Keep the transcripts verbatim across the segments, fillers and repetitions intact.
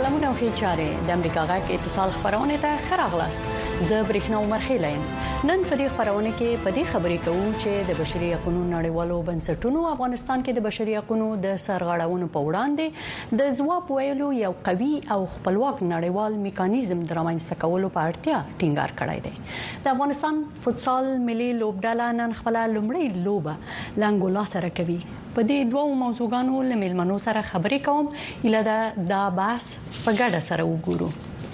سلامونه او ښې چارې د امریکا غږ اتصال خبرونه ته ښه راغلاست. زه برېښنا عمر خیله یم. نن په دې خبرونه کې په دې خبرې کوو چې د بشري حقوقو نړیوالو بنسټونو افغانستان کې د بشري حقوقو د سرغړونو په وړاندې د ځواب ویلو یو قوي او خپلواک نړیوال میکانیزم د رامنځته کولو په اړتیا ټینګار کړی دی. د افغانستان فوتسال ملي لوبډله نن خپل لومړی لوبه لانګولا سره کوي. په دې دوه موضوعګانو له ملمنو سره خبرې کوم اله دا د بحث په ګډه سره وګورو.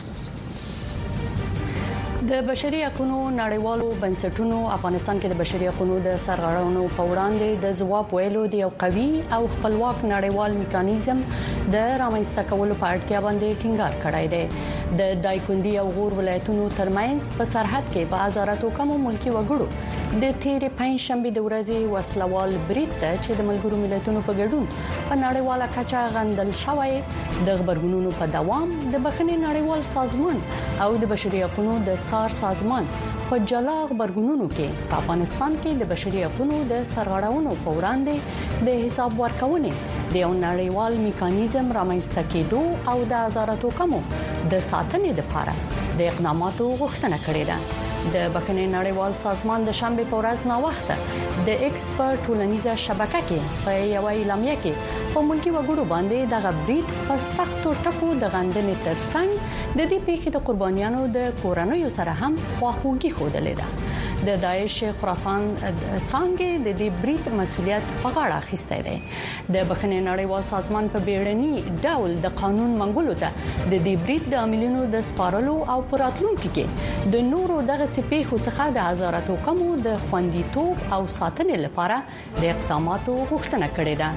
د بشري حقوقو نړیوالو بنسټونو افغانستان کې د بشري حقوقو د سرغړونو په وړاندې د ځواب ویلو د یو قوي او خپلواک نړیوال میکانیزم د رامنځته کولو په اړتیا باندې ټینګار کړی دی. د دایکندي او غور ولایتونو ترمنځ په سرحد کې په هزاراتو کم ملکی وګړو د تیرې پنځشنبه د ورځې وسلوال برید ته چې د ملګرو ملتونو په ګډون په نړیواله کچه غندل شوی د خبرګونونو په دوام د بخښنې نړیوال سازمان او د بشري حقوقو د څار سازمان په جلا خبرګونونو کې په افغانستان کې د بشري حقوقو د سرغړونو په وړاندې د حساب ورکونې د یو نړیوال میکانیزم رامنځته کېدو او د هزاراتو کمو د ساتنې لپاره د اقداماتو غوښتنه کړې ده. د بخښنې نړیوال سازمان د شنبه په ورځ نا وخته د ایکسپرت ټولنیزه شبکه کې په یو اعلامیه کې په ملکی وګړو باندې د غبرید په سختو ټکو د غندنې ترڅنګ د دې پیښې د قربانیانو د کورنیو سره هم خواخوږي خوده ده. د داعش خراسان څنګه د دې برید مسولیت په غاړه اخیستی دی. د بخښنې نړیوال سازمان په بیړني ډول د قانون منګولو ته د دې برید د عاملینو د سپارلو او پراتلونکو کې د نورو دغه سپېښو څخه د هزاراتو کمو د خوندیتوب او ساتنې لپاره د اقداماتو غوښتنه کړې ده.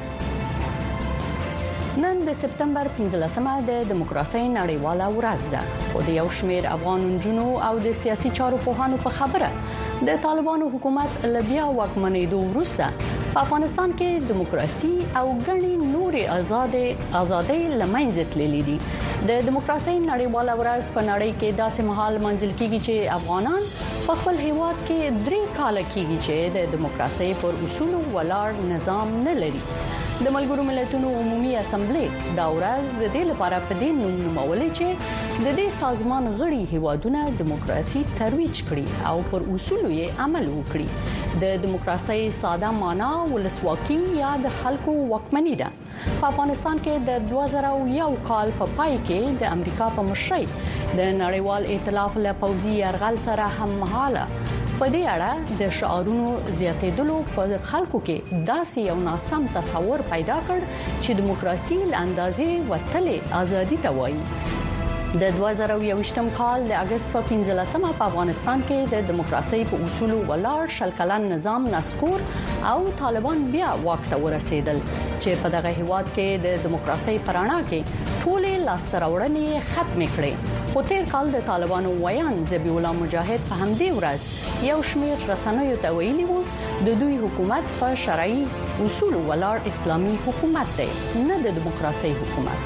نن د سپتمبر پنځلسمه د دیموکراسي نړیواله ورځ ده. خو د یو شمېر افغان نجونو او د سیاسي چارو پوهانو په خبره د طالبانو حکومت لبیا واکمنېدو وروسته په افغانستان کې دیموکراسي او ګڼې نورې آزادې آزادۍ لمنځه تللې دي. د دیموکراسي نړیواله ورځ په نړۍ کې داسې مهال منځل کیږي چې افغانان په خپل هیواد کې درې کاله کیږي چې د دیموکراسي پر اصولو ولاړ نظام نه لري. د ملګرو ملتونو عمومي اسمبلی دا ورځ د دې لپاره په دې نوم نومولې چې د دې سازمان غړي هیوادونه دیموکراسي ترویج کړي او پر اصولو یې عمل وکړي. د دیموکراسي ساده معنا ولسواکي یا د خلکو واکمني ده. په افغانستان کې د دوه زره یو کال په پای کې د امریکا په مشرۍ د نړیوال ائتلاف له پوځي یرغل سره هم مهاله په دې اړه د شعارونو زیاتېدلو په خلکو کې داسې یو ناسم تصور پیدا کړ چې دیموکراسي له اندازې وتلې ازادي ته وایي. د دوه زره یوویشتم کال د اگست په پنځلسمه په افغانستان کې د دیموکراسي په اصولو ولاړ شل کلن نظام نسکور او طالبان بیا واک ته ورسېدل چې په دغه هیواد کې د دیموکراسي پرانا کې ټولې لاسته-راوړنې ختم کړې. خو تیر کال د طالبانو ویان ذبیح الله مجاهد په همدې ورځ یو شمېر رسنیو ته ویلي وو د دوی حکومت په شرعي اصولو ولاړ اسلامي حکومت دی نه د دیموکراسي حکومت.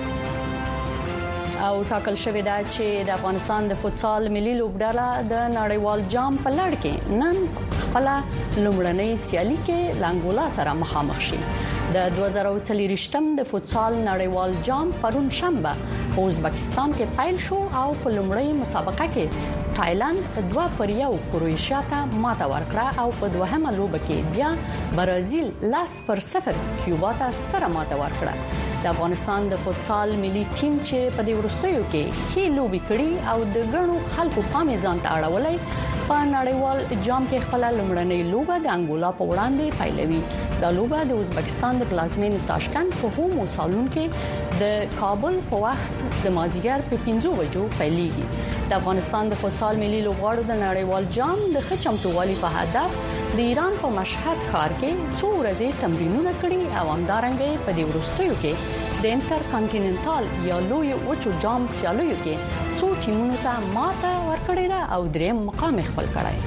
او ټاکل شوې ده چې د افغانستان د فوتسال ملي لوبډله د نړیوال جام په لړ کې نن خپل لومړنۍ سیالي کې لانګولا سره مخامخ شي. د دوه زره څلوېښتم د فوتسال نړیوال جام پرون شنبه په ازبکستان کې پیل شو او په لومړۍ مسابقه کې تایلند دوه پر یو کروشیا ته ماته ورکړه او په دوهمه لوبه کې بیا برازیل لاس پر صفر کیوبا ته ستره ماته ورکړه. د افغانستان د فوتسال ملي ټیم چې په دې وروستیو کې ښې لوبې کړې او د ګڼو خلکو پام ځان ته اړولای په نړیوال جام کې خپل لومړنۍ لوبه د انګولا په وړاندې پیلوي. دا لوبه د ازبکستان د پلازمینې تاشکند په هومو سالون کې د کابل په وخت د مازیګر په پنځو بجو پیلېږي. د افغانستان د فوتسال ملي لوبغاړو د نړیوال جام د ښه چمتووالي په هدف د ایران په مشهد ښار کې څو ورځې تمرینونه کړي او همدارنګه په دې وروستیو کې د انټر کانټیننټال یا لوی وچو جام سیالیو کې څو ټیمونو ته ماته ورکړې ده او دریم مقام خپل کړی.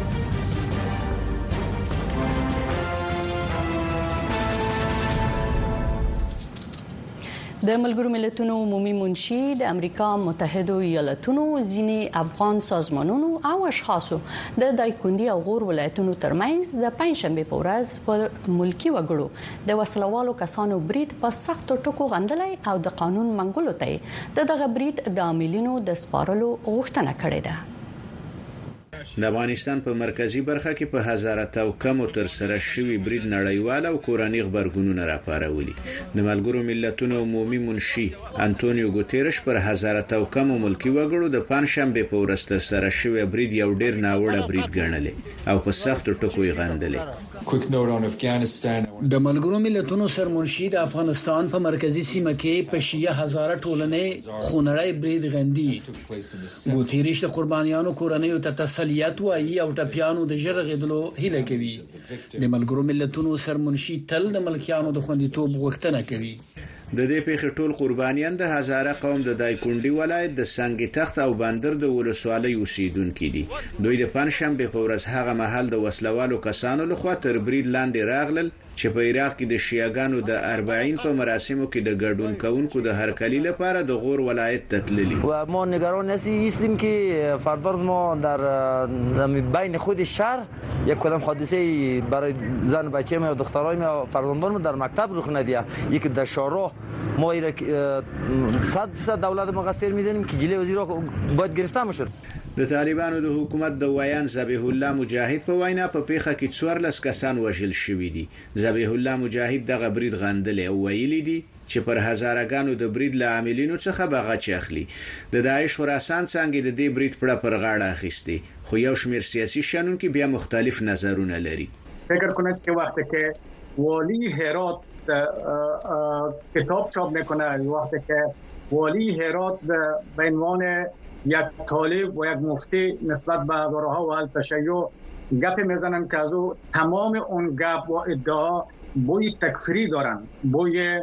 د د ملګرو ملتونو عمومي منشي د امریکا متحده ایالاتونو ځینې افغان سازمانونو او اشخاصو د دایکنډي او غور ولایتونو ترمنځ د پنځشنبه په ورځ پر ملکی وګړو د وسلوالو کسانو برید په سختو ټکو غندلای او د قانون منګولو ته دغه برید د عاملینو د سپارلو غوښتنه کړې ده. د افغانستان په مرکزی برخه کې په هزاره تو کم تر سره شوی برید نړیوال او کورنۍ خبرګونونه راپارولي. د ملګرو ملتونو عمومي منشي انټونیو ګوتيرش پر هزاره تو کم ملکی وګړو د پنځشنبه په ورځ تر سره شوی برید یو ډیر ناوړه برید ګڼلی او په سخت ټکو یې غندلی. د ملګرو ملتونو سرمنشي د افغانستان په مرکزی سیمه کې په شیعه هزاره ټولنې خونړی برید غندي. ګوتيرش د قربانیانو کورنۍ ته تسلیت وایي او ټپیانو د ژغېدلو هیله کوي. د ملګرو ملتونو سرمنشي تل د ملکیانو د خوندیتوب غوښتنه کوي. د دې پیښې ټول قربانیان د هزاره قوم د دایکنډي ولایت د سنگ تخت او بندر د ولسوالۍ اوسیدونکو دي. دوی د پنځشنبه په ورځ هغه محل د وسلوالو کسانو لخوا تر برید لاندې راغلل چې په عراق کې د شیعاګانو د أربعین په مراسمو کې د ګډون کونکو د هرکلی لپاره د غور ولایت ته تللي. و ما نگران هستیم که فردا ما در بین خود شهر یک کدام حادثه برای زن و بچه ما و دخترای ما و فرزندان ما در مکتب رخ ندهد. یکی در شهرها ما صد درصد دولت مقصر میدونیم که جلوی وزیر باید گرفته بشه. د طالبانو د حکومت د ویان ذبیح الله مجاهد په وینا په پیښه کې څوارلس کسان وژل شوي دي. ذبیح الله مجاهد دغه برید غندل او ویلي دي چې پر هزارهګانو د برید له عاملینو څخه بغچ اخلي. د داعش خراسان څنګه د دې برید پر پر غاړه اخیستي خو یو شمېر سیاسي شنونکو بیا مختلف نظرونه لري. فکر کنید که وقتی که والی هرات کتاب چاپ میکنه، وقتی که والی هرات به عنوان یک طالب و یک مفتی نسبت به هزارها و التشیع گپ میزنن که از او تمام اون گپ و ادعا بوی تکفیری دارن، بوی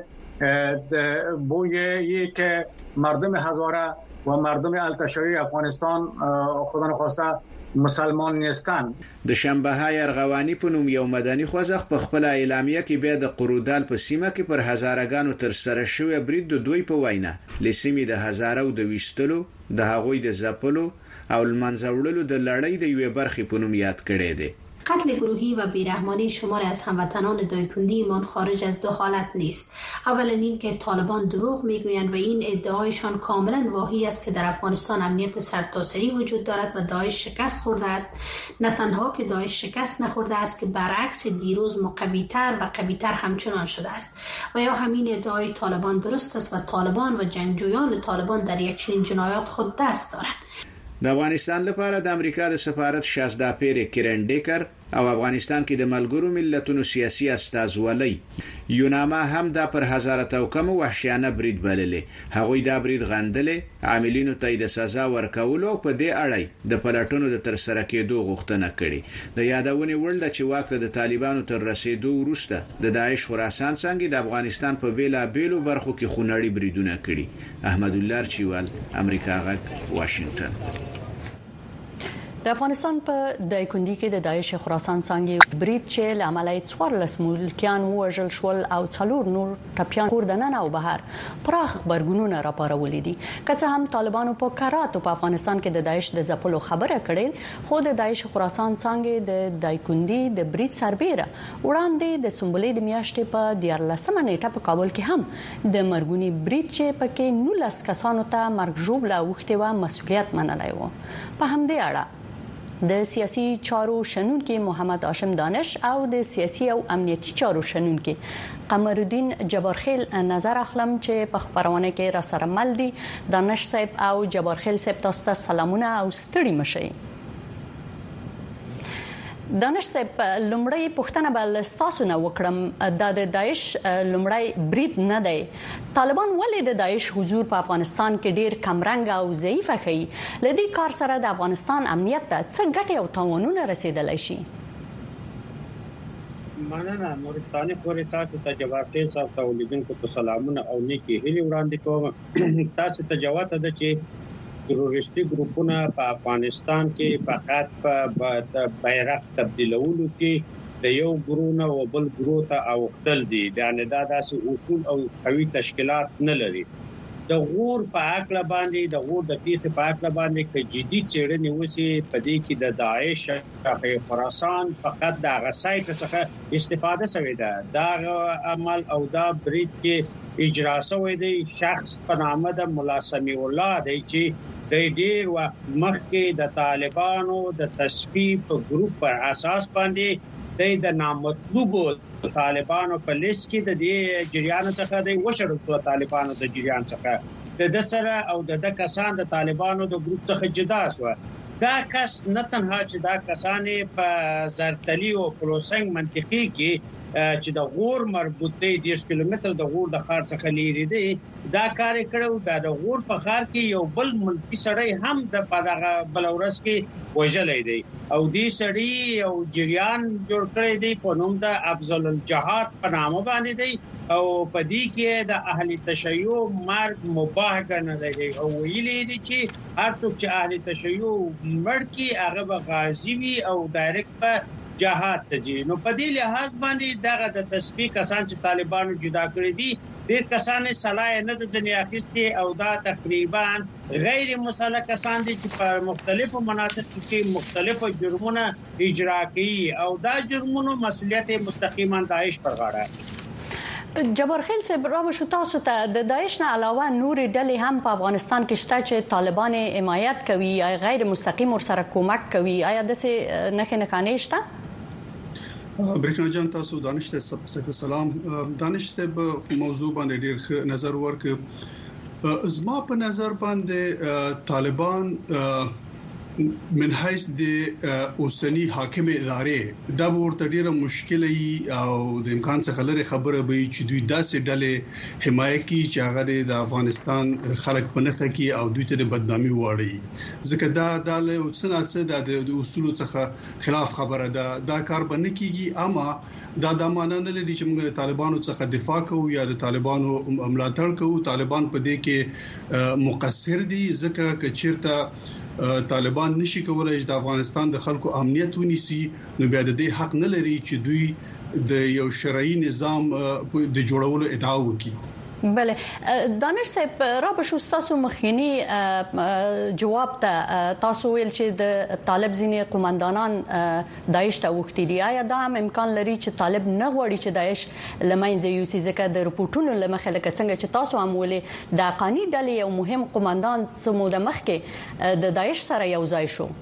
بوی که مردم هزاره و مردم التشیع افغانستان خدا نخواسته مسلمان نیستن. د شنبه های ارغوانی په نوم یو مدني خوځښت په خپل اعلامیه کې بیا د قرودال په سیمه کې پر هزارهګانو تر سره شوی برید د دوی په وینا لسیمې د هزاره او د وشتلو د هغوی د زپلو او المنځوړلو د لړۍ د یوې برخې په نوم یاد کړي دي. قتل گروهی و بیرحمانه شمار از هموطنان دایکنډي ایمان خارج از دو حالت نیست. اولا اینکه طالبان دروغ میگویند و این ادعایشان کاملا واهی است که در افغانستان امنیت سرتاسری وجود دارد و داعش شکست خورده است. نه تنها که داعش شکست نخورده است که برعکس دیروز مقوی‌تر و قوی‌تر همچنان شده است. و یا همین ادعای طالبان درست است و طالبان و جنگجویان طالبان در یک چنین جنایات خود دست دارند. د افغانستان لپاره د امریکا د سفارت شازده پیر کرنډیکر او افغانستان کې د ملګرو ملتونو سیاسي استازولۍ یوناما هم د پر هزاره توکم وحشیانه برید بللې. هغوی دا برید غندلې، عاملینو ته د سزا ورکولو په دې اړه د پلټونو د تر سره کېدو غوښتنه کړې. د یادونې وړ ده چې واک ته د طالبانو تر رسیدو وروسته د داعش خراسان څنګه د افغانستان په بیلا بیلو برخو کې خونړي بریدونه کړي. احمد الله چوال، امریکا غږ، واشنگټن. د افغانستان په دایکنډي کې د داعش خراسان څنګه برید چې لامل یې څوارلس ملکیان وژل شول او څلور نور ټپیان کور دننه او بهر پراخ خبرګونونه راپارولي دي. که څه هم طالبانو په کراتو په افغانستان کې د داعش د ځپلو خبره کړې، خو د داعش خراسان څنګه د دایکنډي د برید سربېره وړاندې د سنبلې د میاشتې په دیارلسمه نیټه په کابل کې هم د مرګونی برید چې پکې نولس کسانو ته مرګ ژوبله اوښتې و مسؤلیت منلی و. په همدې اړه د سیاسي چارو شنونکي محمد هاشم دانش او د سیاسي او امنیتي چارو شنونکي قمرالدین جبارخیل نظر اخلم چې په خبرونه کې را سره مل دي. دانش صاحب او جبارخیل صاحب تاسو ته سلامونه او ستړي مشئ. دانش صاحب لومړی پوښتنه به تاسو نه وکړم، د داعش لومړی برید نه دی. طالبان ولې د داعش حضور په افغانستان کې ډیر کمرنګ او ضعیف ښیي؟ لدې کار سره د افغانستان امنیت ته څه ګټې او تاوانونه رسیدلی شي؟ مننه نورستاني پورې تاسو ته جواب صاحب ته ولیدونکو ته سلامونه او نیکی هیلې وړاندې کوم. تاسو ته جواب ده چې تروریستي ګروپونه په افغانستان کې فقط په بیرغ تبدیلولو کې د یو ګروه او بل ګروه ته اوختل دي یعنی دا داسې اصول او قوي تشکیلات نه لري د غور په عقل باندې د غور د پیښې په عقل باندې کې جدي چېړنې وسی په دې کې د داعش په خراسان فقط د غسایت څخه استفاده شوې ده دا عمل او دا برید کې اجرا شوی دی شخص په نامه د مولا سمیع الله دی چې د ډیر وخت مخکې د طالبانو د تصفیه په ګروپ پر اساس باندې د نامطلوبو طالبانو په لیست کې د دې جریان څخه د وشړل طالبانو د جریان څخه د دسره او د کسان د طالبانو د ګروپ څخه جدا شو دا کس نه تنها چې دا کسانې په زرتلی او پروسنګ منطقي کې چې د غور مربوط دی دیش کیلومتر د غور د خار څخه لري دی دا کار کړو دا د غور په خار کې یو بل ملکی سړی هم د پدغه بلورس کې وژلې دی او دې سړی یو جریان جوړ کړی دی په نوم د افضل الجهاد په نامه باندې دی او په دې کې د اهل تشیع مرګ مباح ګڼل دی او ویلي دي چې هر څوک چې اهل تشیع مړ کی هغه غازی وي او ډایرکټ په جهاد ته ځي نو په دې لحاظ باندې دغه د تسبیح کسان چې طالبانو جدا کړی دي ډېر کسان صلاح نه د ځنی اخیستي او دا تقریبا غیر مسلح کسان دي چې په مختلفو مناطق کې مختلفو جرمونه اجرا کوي او دا جرمونو مسؤلیت مستقیما داعش پر غاړه جبار خیل صاحب راو شو تاسو ته د داعش نه علاوه نور ډلې هم په افغانستان کې شته چې طالبان حمایت کوي یا غیر مستقیم ورسره کومک کوي آیا د څه نه کنه شته برېښنا جان تاسو دانش ته سب سلام دانش ته موضوع باندې ډېر نظر ورک زما په نظر باندې طالبان من حيث د اوسنی حاکم ادارې دا ورته ډیره مشکله او د امکان څخه لري خبره به چې دوی داسې ډلې حمایت کوي چې هغه د افغانستان خلک په نخښه کې او دوی ته د بدنامي وړي ځکه دا د اوسنه د اصول څخه خلاف خبره ده دا کار به نه کیږي اما دا د معنی نه لري چې موږ د طالبانو څخه دفاع کوو یا د طالبانو ملاتړ کوو طالبان په دې کې مقصر دي ځکه چې چیرته طالبان نشي کولای چې د افغانستان د خلکو امنیت ونیسي نو بیا د دې حق نه لري چې دوی د یو شرعي نظام د جوړولو ادعا وکړي بله دانش صاحب را به شو تاسو مخینی جواب ته تاسو ویل چې د طالب ځینې قومندانان داعش ته وختي دي آیا دا هم امکان لري چې طالب نه غواړي چې داعش لمنځه یوسي ځکه د رپورټونو لمخه لکه څنګه چې تاسو هم ولې د قانی ډلې یو مهم قومندان سمو د مخکې د داعش سره یو ځای شو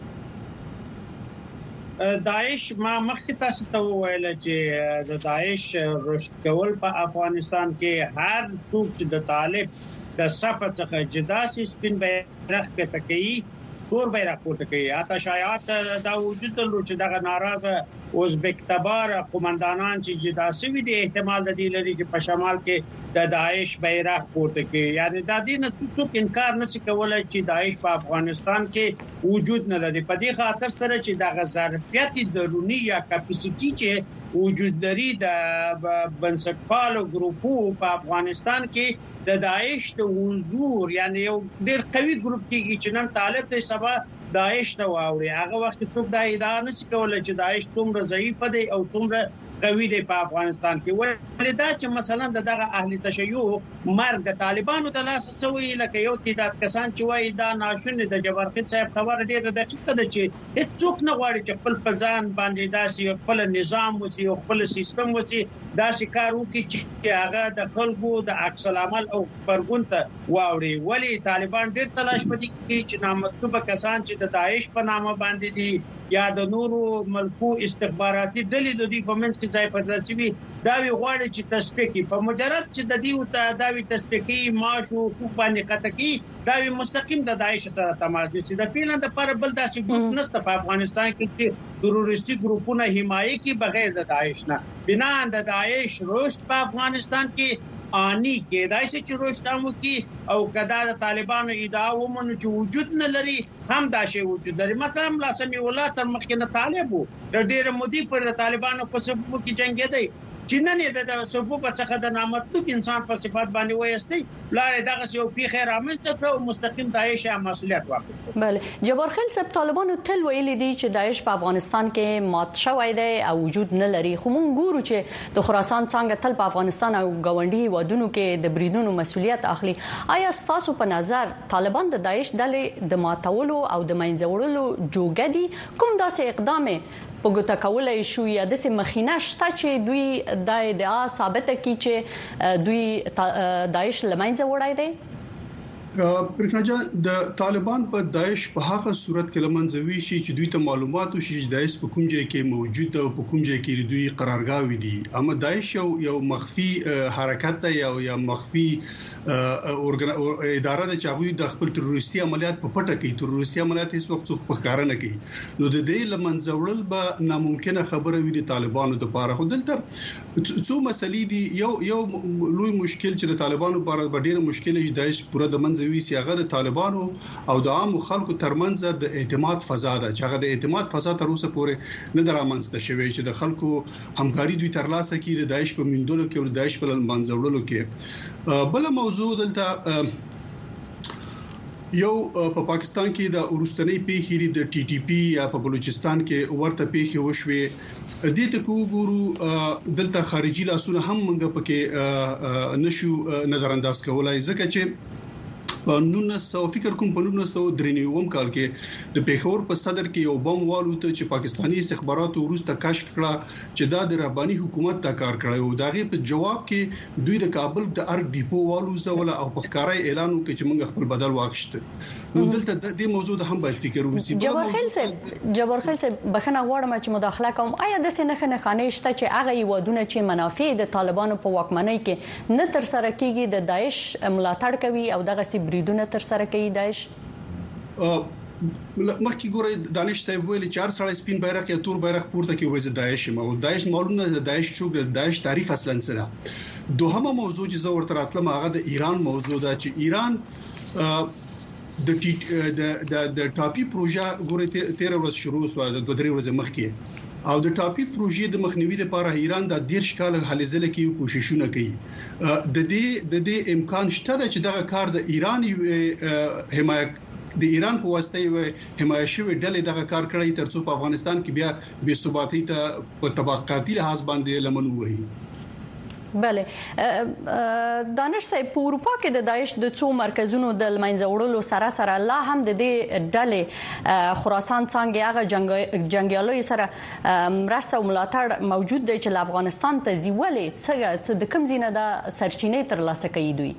داعش ما مخکې تاسو ته وویل چې د داعش رشد کول په افغانستان کې هر څوک چې د طالب د صف څخه جدا سي سپین بیرغ کې تکي تور بیرغ پورته کوي اته شایعات دا وجود درلود چې دغه ناراضه ازبک تبار قومندانان چې جدا شوي دي احتمال د دې لري چې په شمال کې د داعش بیرغ پورته کوي یعنی د دې نه څوک انکار نشي کولای چې داعش په افغانستان کې وجود نه لري په دې خاطر سره چې دغه ظرفیت درونی یا کپاسټی چې وجود لري د بنسټپالو ګروپو په افغانستان کې د داعش د حضور یعنی یو ډېر قوي ګروپ کې چې نن طالب ته سبا داعش ته واوري هغه وخت څوک دا ادعا نشي کولای چې داعش څومره ضعیف دی او څومره قوي دی په افغانستان کې ولې دا چې مثلا دغه اهل تشیع مرګ د طالبانو د لاس سوی لکه یو تعداد کسان چې وایي دا ناشونی د جبار خیل صاحب خبر ډیره دقیقه ده چې هیڅوک نه غواړي چې خپل پزان باندې داسې خپل نظام وسی او خپل سیستم وسی داسې کار وکړي چې هغه د خلکو د عکس العمل او فرګون ته واوري ولی طالبان ډیر تلاش پدې کوي چې نامطلوبه کسان چې د داعش په نامه باندې دي یا د نورو ملکو استخباراتي ډلې د دې په منځ کې ځای پر ځای دا وی غواړي چې تصفیه کوي په مجرد چې د دې او دا وی تصفیه کوي معاش او حقوق باندې قطع کوي دا وی مستقیم د داعش سره تماس دي د پیلند پر بل داسې ګروپ نشته په افغانستان کې چې تروریستي ګروپونه حمایت کوي بغیر د داعش نه بنا د داعش رشد په افغانستان کې اني کېدای شي چې روشتامو کې او کدا د طالبانو ادعا ومنو چې وجود نه لري هم دا شی وجود لري مثلا لاسمي الله تر مخکنه طالب وو د ډېر مودي پر د طالبانو په سبب کې جنگي دی چې نن د سبب څخه د نامطلوب انسان په صفات باندې وایستي لاره دغه یو پیخه رامنځته کړو مستقیم داعش مسؤلیت واخلي. بله جبار خیل صاحب طالبانو تل ویلي دي چې داعش په افغانستان کې مات شوی دی او وجود نه لري، خو موږ ګورو چې د خراسان څنګه تل په افغانستان او ګاونډي هیوادونو کې د بریدونو مسؤلیت اخلي. آیا تاسو په نظر طالبان د داعش ډلې د ماتولو او د منځوړلو جوګه دي؟ کوم داسې اقدام په ګوته کولای شو یا د مخینه شته چې دوی د ادعا ثابت کړي چې دوی داعش لمنځه وړای دي؟ برکناجا د طالبان په داعش په هغه صورت کې لمنځوي شي چې دوی ته معلومات وشي چې داعش په کوم ځای کې موجود ده او په کوم ځای کې دوی قرارګاوي دي. اما داعش یو یو مخفي حرکت ده یا یو مخفي اداره ده چې هغه د خپل تروریستي عملیات په پټه کوي. تروریستي عملیات هیڅ وخت څوک په کار نه کوي. نو د دې لمنځوړل به ناممکنه خبره وي د طالبانو لپاره. خو دلته څو مسلې دي. یو یو لوی مشکل چې د طالبانو لپاره ډېر مشکل دی چې داعش پوره د منځ وی سیاغه د طالبانو او د عام خلکو ترمنځ د اعتماد فضا ده چې هغه د اعتماد فضا تر اوسه پورې نه درامنځته شوی چې د خلکو همکاري دوی ترلاسه کړي د داعش په مندلو کې او د داعش په منځوړلو کې. بل موضوع دلته یو په پاکستان کې د اورستنی پیخيري د ټي ټي پی یا په بلوچستان کې ورته پیخي وشوي. دې ته کوګورو دلته خارجي لاسونه هم موږ پکې نشو نظر انداز کولای ځکه چې په نولس سوه فکر کوم په نولس سوه درې نوي کال کې د پیښور په صدر کې یو بم والوته چې پاکستانی استخباراتو وروسته کشف کړه چې دا د رباني حکومت ته کار کړی او داغه په جواب کې دوی د کابل د ارګ ډیپو والوزه ولا او په ښکارای اعلان وکړي چې موږ خپل بدل واخیسته. نو دلته د دې موضوع د هم باید فکر وشي. جبار خیل صاحب جبار خیل صاحب بخنه غواړم چې مداخله کوم. آیا د سنخ نه خانه شته چې هغه یوادونه چې منافع د طالبانو په واکمنۍ کې نه تر سره کیږي د داعش ملاتړ کوي او دغه سی بریدونه تر سره کوي داعش؟ مخکې ګورې دانش صاحب ویل چې هر سړی سپین بیرغ یا تور بیرغ پورته کوي وایي داعش مو داعش معلومه ده داعش چوک د داعش تعریف اصلا څه ده. دوهمه موضوع چې زه ورته راتلم هغه د ایران موضوع ده چې ایران د د د ټاپي پروژه ګورې تیر ورځ شروع شو د دوه درې ورځې مخکې او د ټاپي پروژې د مخنیوي لپاره ایران د ډیر شکاله هلې ځله کې کوششونه کوي. د دې د دې امکان شته چې دغه کار د ایران حمایت د ایران په واسطه یو حمایت شوی ډلې دغه کار کړی ترڅو په افغانستان کې بیا بې ثباتي ته په طبقاتي لحاظ باندې لمن وهي. بله دانش صاحب په اروپا کې د داعش د څو مرکزونو د منځوړلو سره سره لا هم د دې ډلې خراسان څنګه هغه جنگیالو سره مرسته او ملاتړ موجود دی چې افغانستان ته زیولې څنګه د کوم ځینه د سرچینې تر لاسه کوي دوی؟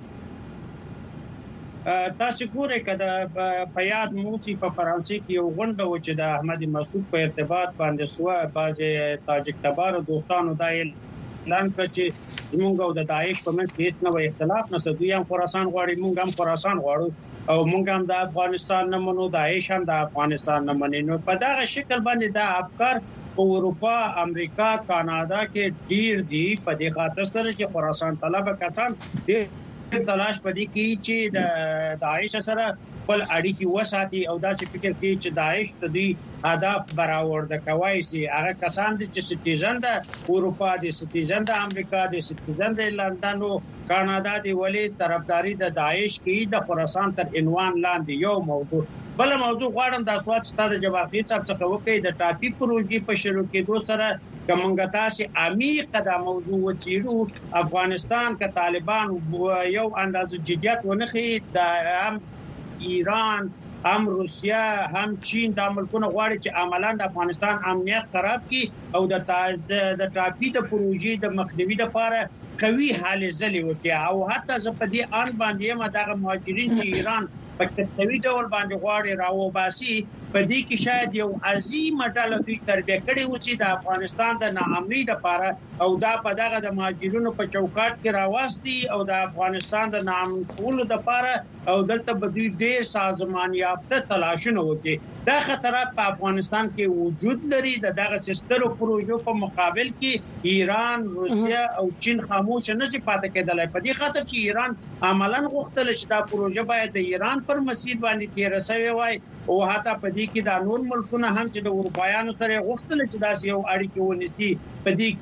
تاسو ګورئ کده په یاد موسی په فرانسې کې یو غونډه و چې د احمد مسعود په ارتباط باندې سوا باز تاجک تبار دوستانو دایل اعلان کړ چې موږ او د داعش په منځ کې هیڅ نوې اختلاف نشته. دوی هم خراسان غواړي موږ هم خراسان غواړو او موږ هم د افغانستان نه منو داعش هم د افغانستان نه مني. نو په دغه شکل باندې دا افکار په اروپا، امریکا، کاناډا کې ډیر دي په دې خاطر سره چې خراسان طلب کسان ډیر تلاش پدې کوي چې د داعش سره خپل اړیکې وساتي او دا چې فکر کوي چې داعش ته دوی هدف برآورده کوي سي هغه کسان دي چې سټیزن د اروپا دي، سټیزن د امریکا دي، سټیزن د لندن او کاناډا دي، ولی طرفداري د داعش کې د خراسان تر عنوان لاندې یو موضوع. بل موضوع غواړم د اسوات ستاره جواب هیڅ څه څه وکړي د ټاپي پروژې په شروع کې دوه سره کومنګ تاسو عمیق د موضوع وچیرو افغانستان ک طالبان یو اندازه جديت ونخي د ایران هم روسیا هم چین د ملکونو غواړي چې عملاً د افغانستان امنیت خراب کړي او د د ټاپي د پروژې د مخنیوي لپاره قوي حل ځلې وکړي او حتی زه په دې ان باندې ما دغه مهاجرین چې ایران په کتوي ډول باندې غواړي راوباسي په دې کې شاید یو عظیم ډله دوی تربیه کړي وسی د افغانستان د ناامنۍ لپاره او دا په دغه د مهاجرینو په چوکاټ کې راوستي او د افغانستان د ناامنۍ لپاره او دلته به دوی ډېر سازمان یافته تلاشونه وکړي. دا خطرات په افغانستان کې وجود لري. د دغه سسترو پروژو په مقابل کې ایران، روسیا او چین خاموش نه شي پاتې کېدلای په دې خاطر چې ایران عملاً غوښتل چې دا پروژه باید د ایران پر مسیر باندې تیر شوی وای او حتی په دې کې د نور ملکونو هم چې د اروپایانو سره غوښتل چې داسې یو اړیکه ونیسي په دې کې دخیل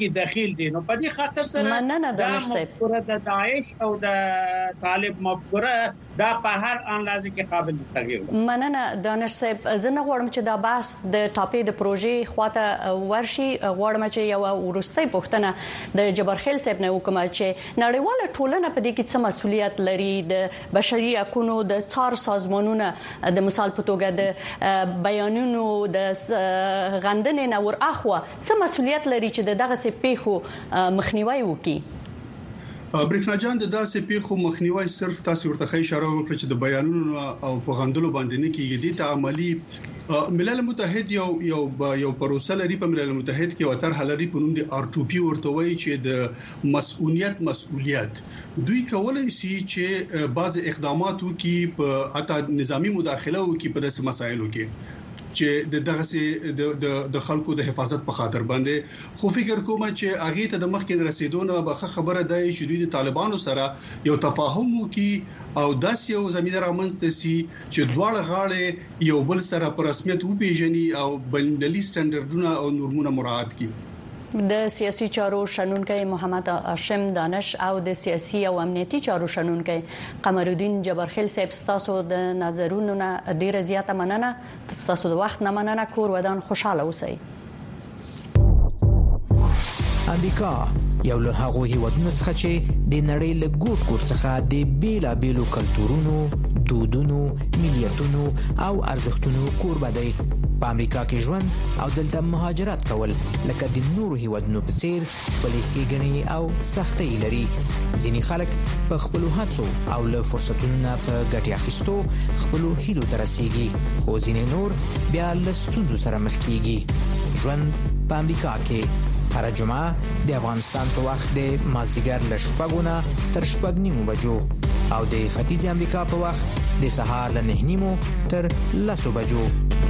تبديل دي. نو په دې خاطر سره مننه دانش صاحب د داعش او د طالب مفکوره دا په هر اندازه کې قابل تغییر. مننه دانش صاحب. زه نه غواړم چې دا بحث د ټاپې د پروژې خواته ورشي. غواړم چې یو ورستۍ پوښتنه د جبرخیل صاحب نه وکم چې نړیواله ټولنه په دې کې څه مسولیت لري؟ د بشري حقوقو د څار سازمانونو د مثال په توګه د بیانونو د غندنې نه ور اخوا څه مسولیت لري چې دغه څه پیښو مخنیوي وکړي؟ برېښنا جان د داسې پیښو مخنیوي صرف تاسو ورته اشاره وکړه چې د بیانونو او په غندلو باندې نه کیږي. د عملی ملل متحد یو یو یو پروسه لري په ملل متحد کې وتر حلري په نوم د ار ټو پی ورته وایي چې د مسؤلیت مسؤلیت دوی کولای شي چې بعض اقدامات وکړي په اته نظامی مداخله وکړي په داسې مسایلو کې چې د دغه د د خلکو د حفاظت په خاطر باندې. خو فکر کوم چې اغه ته د مخکې رسیدونه به خبره ده چې دوی د طالبانو سره یو تفاهم وکړي او داس یو زمينه رامنځته سي چې دواړه غاړې یو بل سره په رسمیت وپیژني او بین‌المللي سټانډرډونه او نورمونه مراعات کړي. د سیاسي چارو شنونکي محمد هاشم دانش او د سیاسي او امنیتي چارو شنونکي قمرالدین جبرخیل صاحب تاسو د نظرونو نه ډیره زیاته مننه. تاسو د وخت نه مننه. کور ودان خوشاله اوسئ. امریکا یو له هغو هیوادونو څخه چې د نړۍ له ګوټ ګوټ څخه د بیلابیلو کلتورونو، دودونو، ملیتونو او ارزښتونو کوربه دی. په امریکا کې ژوند او دلته مهاجرت کول لکه د نورو هیوادونو په څیر خپلې ښېګڼې او سختۍ لري. ځینې خلک په خپلو هڅو او له فرصتونو نه په ګټې اخیستو خپلو هیلو ته رسیږي، خو ځینې نور بیا له ستونزو سره مخ کیږي. ژوند په امریکا کې هر جمعه د افغانستان په وخت د مازدیګر له شپږو نه تر شپږ نیمو بجو او د ختیځ امریکا په وخت د سهار له نه نیمو تر لسو بجو.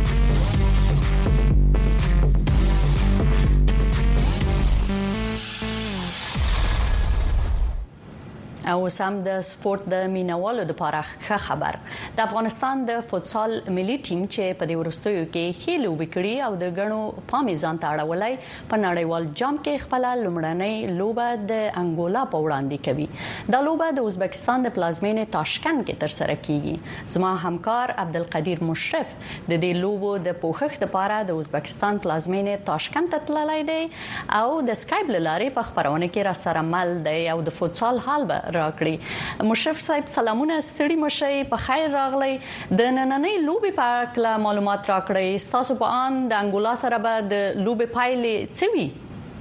او سم د سپورت د مینوالو لپاره ښه خبر. د افغانستان د فوتسال ملي ټیم چې په دې ورستیو کې ښه لوبې کړې او د غنو پامې ځان ته اړولای په نړیوال جام کې خپل لومړنۍ لوبه د انګولا په وړاندې کوي. دا لوبه د ازبکستان د پلازمینې تاشکند کې تر سره کیږي. زما همکار عبدالقدیر مشرف د دې لوبو د پوښښت لپاره د ازبکستان پلازمینې تاشکند ته تللی دی او د سکایپ لارې په خبرونه کې را سره مل دی او د فوتسال حال به راکړي. مشرف صاحب سلامونه، ستړي مشي، په خیر راغلی. د نننۍ لوبې په اړه معلومات راکړئ. تاسو په ان د انګولا سره به د لوبې پایلې څه وي؟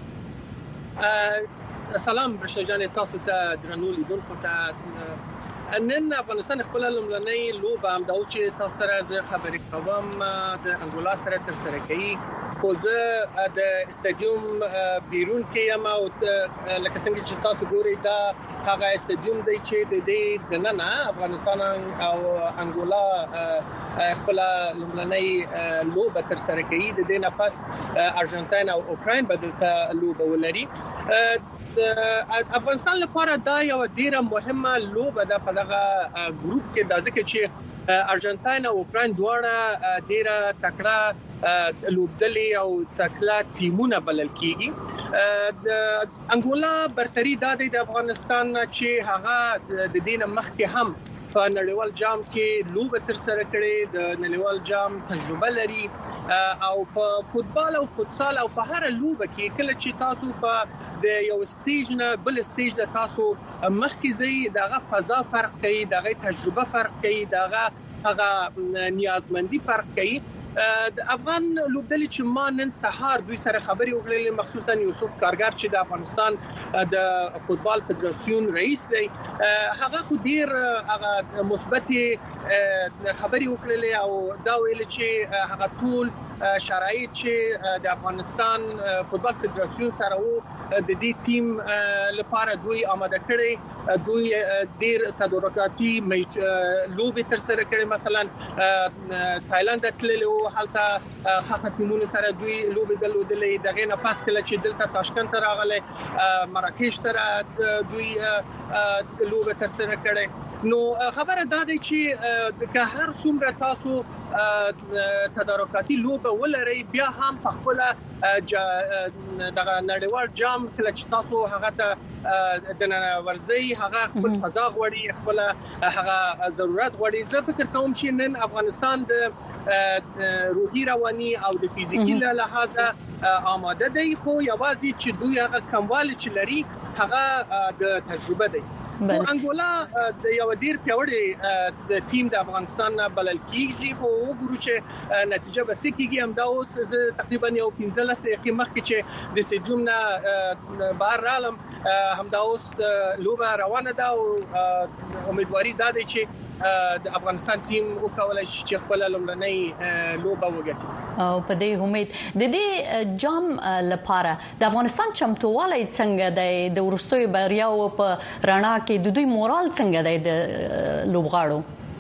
سلام برښنا جان، تاسو ته درنو لیدونکو ته نن افغانستان خپل لومړنۍ لوبه هم دا چې تاسو سره زه خبرې کوم د انګولا سره تر سره کوي. خو زه د استادیوم بیرون کې یم او لکه څنګه چې تاسو ګورئ دا هغه استادیوم دی چې د دې د نن افغانستان او انګولا خپل لومړنۍ لوبه تر سره کوي. د دې نه پس ارجنټاین او اوکراین به دلته لوبه ولري. افغانستان لپاره دا یو ډیره مهمه لوبه ده په دغه ګروپ کې، دا ځکه چې ارجنټاین او اوکراین دواړه ډیره تکړه لوبډلې او تکړه ټیمونه بلل کیږي. د انګولا برتری دا د افغانستان چې هغه د دین مخکې هم په نړیوال جام کې لوبه تر سره کړې، د نړیوال جام تجربه لري او په فوتبال او فوتسال او په هر لوبه کې کله چې تاسو په د یو سټیج نه بل سټیج د تاسو مخکې ځي دغه فضا فرق کوي، دغه تجربه فرق کوي، دغه هغه نیازمندي فرق کوي. د افغان لوبډلې چې ما نن سهار دوی سره خبرې وکړلې، مخصوصا یوسف کارګر چې د افغانستان د فوتبال فدراسیون رئیس دی، هغه خو ډیر هغه مثبت خبرې وکړلې او دا ویل چې هغه ټول شرایط چې د افغانستان فوتبال فدراسیون سره وو د دې ټیم لپاره دوی آماده کړي. دوی ډیر تدارکاتي لوبې تر سره کړې، مثلا تایلند تللو هلته خاطر ټیمونو سره دوی لوبې درلودلې. دغه نه پاس کله چې دلته تاشکند ته راغله، مراکش سره دوی لوبې تر سره کړې. نو خبره دا ده چې که هر څومره تاسو تدارکاتي لوبه ولري بیا هم په خپل دغه نړیوال جام کله چې تاسو هغه ته د ورزي هغه خپل فضا غوړي خپل هغه ضرورت غوړي زه فکر کوم چې نن افغانستان د روحي رواني او د فزیکی له لحاظه آماده دی خو یوازې چې دوی هغه کموالي چې لري هغه د تجربه دی خو انګولا د یو ډیر پیوړی د ټیم د افغانستان بلل کیږي خو وګورو چې نتیجه به سکیږي هم دا اوس تقریبا یو پنځلس دقیقې مخکې چې د سجوم نه بهر رالم هم دا اوس لوبه روانه ده او امیدواري ده چې د افغانستان ټیم وکولای شي چې خپل لومړنۍ لوبه وګټي او په دې امید د دې جام لپاره د افغانستان چمتووالی څنګه دی د ورستوي بریاو په رڼا کې د دوی مورال څنګه دی د لوبغاړو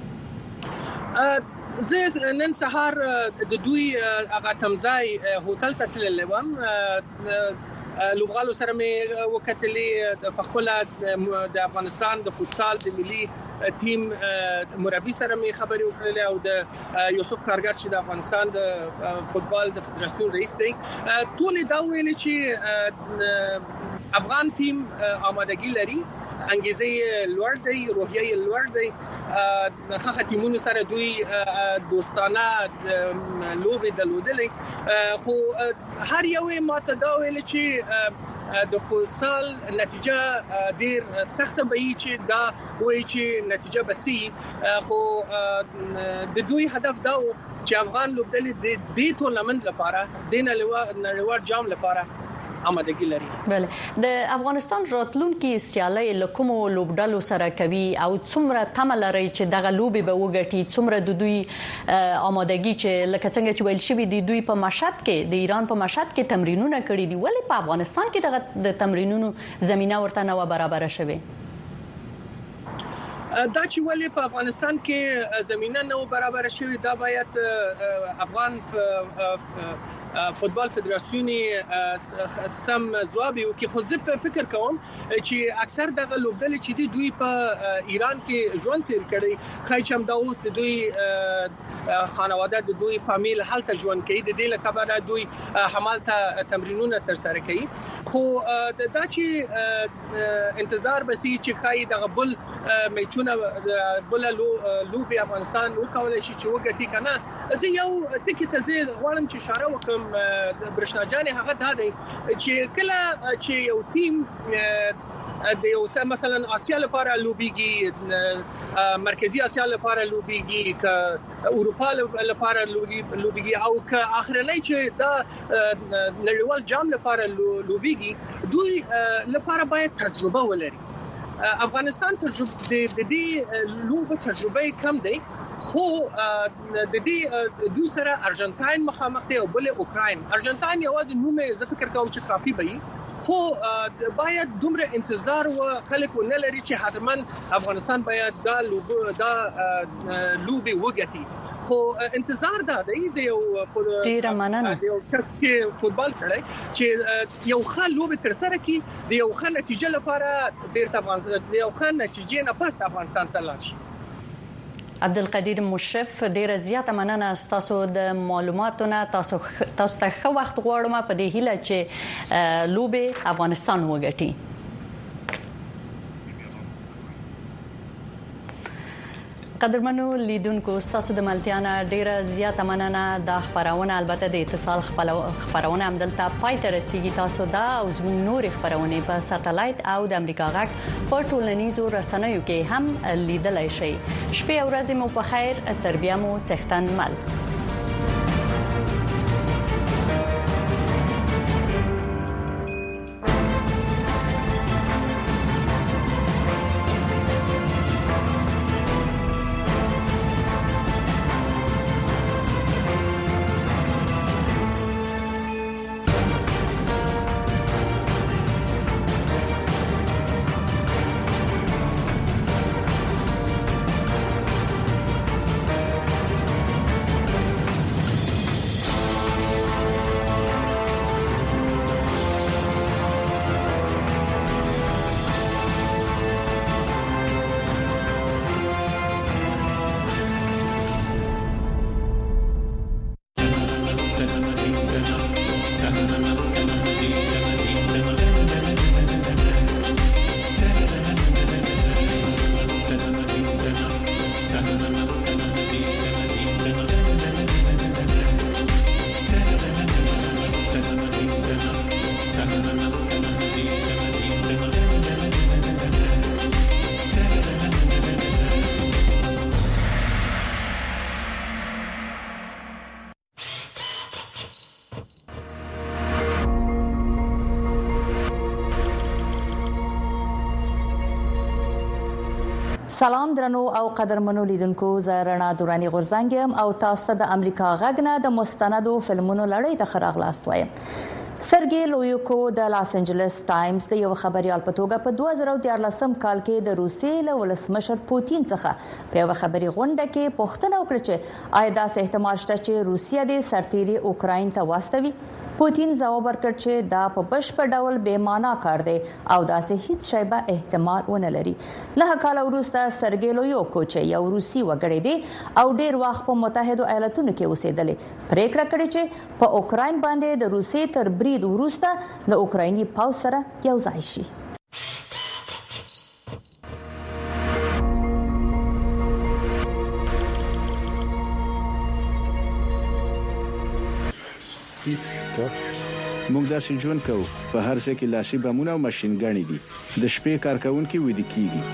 زه نن سهار د دوی هغه تمځای هوټل ته تللی وم لوبغالو سره مې وکتلې په خپل د افغانستان د فوتسال د ملي ټیم مربي سره مې خبرې وکړلې او د یوسف کارګر چې د افغانستان د فوتبال د فدراسیون رئیس دی ټول دا ویل چې افغان ټیم آمادګي لري انګیزه لوړ دی روحیه لوړ دی خخه ټیمونو سره دوی دوستانه لوبې درلودلې خو هر یو ماته دا ویل چې د فوتسال نتیجه ډیر سخت به وي چې دا وایي چې نتیجه بسي خو د دوی هدف دا و چې افغان لوبډلې د دې ټورنمنت لپاره د نړیوال جام لپاره آمادګي لري. بله د افغانستان راتلونکي سیالي لکومو لوبډالو سره کوي او څومره تمه لري چې دغه لوبي به وګټي څومره د دوی آمادګي چې لکه څنګه چې ویل شوی دی دوی په مشهد کې د ایران په مشهد کې تمرینونه کړي دي ولې په افغانستان کې دغه د تمرینونو زمينه ورته نه برابر شوه دا چې ولې په افغانستان کې زمينه نه برابر شوه دا باید افغان فوتبال فدراسیون سم ځواب یو کې خو زه فکر کوم چې اکثر دغه لوبډلې چې دی دوی په ایران کې ژوند تیر کړي کای چې هم دا اوس د دوی خانواده د دوی فامیل هلته ژوند کوي د دې لپاره دوی همالته تمرینونه تر سره کوي خو دا چې انتظار بسي چې خای دغه بل میچونه بل لوبي افغانستان وکولای شي چې وګټي کنه زه یو ټکی ته زه غواړم چې اشاره وکړم برښنا جانې هغه دا دی چې کله چې یو ټیم د یو مثلا آسیا لپاره لوبيږي مرکزی آسیا لپاره لوبيږي ک اروپا لپاره لوبيږي او ک اخرنۍ چې دا نړیوال جام لپاره لوبيږي دوی لپاره باید تجربه ولري افغانستان تجربه د دې لوبه تجربه کم دی خو د دې دوی سره ارجنټاین مخامخ دی او بل اوکراین ارجنټاین یوازې نوم زه فکر کوم چې کافي وي خو باید دومره انتظار او خلک نه لري چې حتمن افغانستان باید دا لوبه دا لوبي وګټي خو انتظار دا دی د یو ډیره مننه یو کس کې فوتبال کوي چې یو ښه لوبه تر سره کړي د یو ښه نتیجه لپاره ډیر افغانستان د یو ښه نتیجې نه پس افغانستان ته لاړ شي عبدالقدیر مشرف ډیره زیاته مننه تاسو د معلوماتونو تاسو تاسو ته ښه وخت غواړم په دې هیله چې لوبه افغانستان وګټي قدرمنو لیدونکو تاسو د ملتیانا ډیره زیاته مننه د خبرونه البته د اتصال خبرونه هم دلته پای ته رسیدي تاسو دا او زموږ نور خبرونه په ساتلایت او د امریکا غږ په ټولنیزو رسنیو کې هم لیدلای شئ شپه او ورځ مو په خیر تربیه مو څښتن مل سلام درنو او قدرمنو لیدونکو زه رڼا دورانی غورزنګم او تاسو د امریکا غږ نه د مستندو فلمونو لړۍ ته خراغلاست وایم. سرګي لویوکو د لاس انجلس ټایمز د یو خبريال په توګه په دوه زره دیارلسم کال کې د روسیې له ولسمشر پوتین څخه په یو خبري غونډه کې پوښتنه وکړه چې آیا داسې احتمال شته چې روسیه د سرتيري اوکراین ته واستوي. پوتین ځواب ورکړ چې دا په بشپړ ډول بې معنا کار دی او داسې هیڅ شی به احتمال ونه لري. نه کال وروسته سرګي لویوکو چې یو روسي وګړی دی او ډیر وخت په متحده ایالاتونو کې اوسېدلی پریکړه کړې چې په اوکراین باندې د روسیې تر برید وروسته له اوکرایني پاوځ سره یو ځای شي. موږ داسې ژوند کوو په هر ځای کې لاسي بمونه او ماشين ګاڼې دي. د شپې کارکونکو وېد کیږي.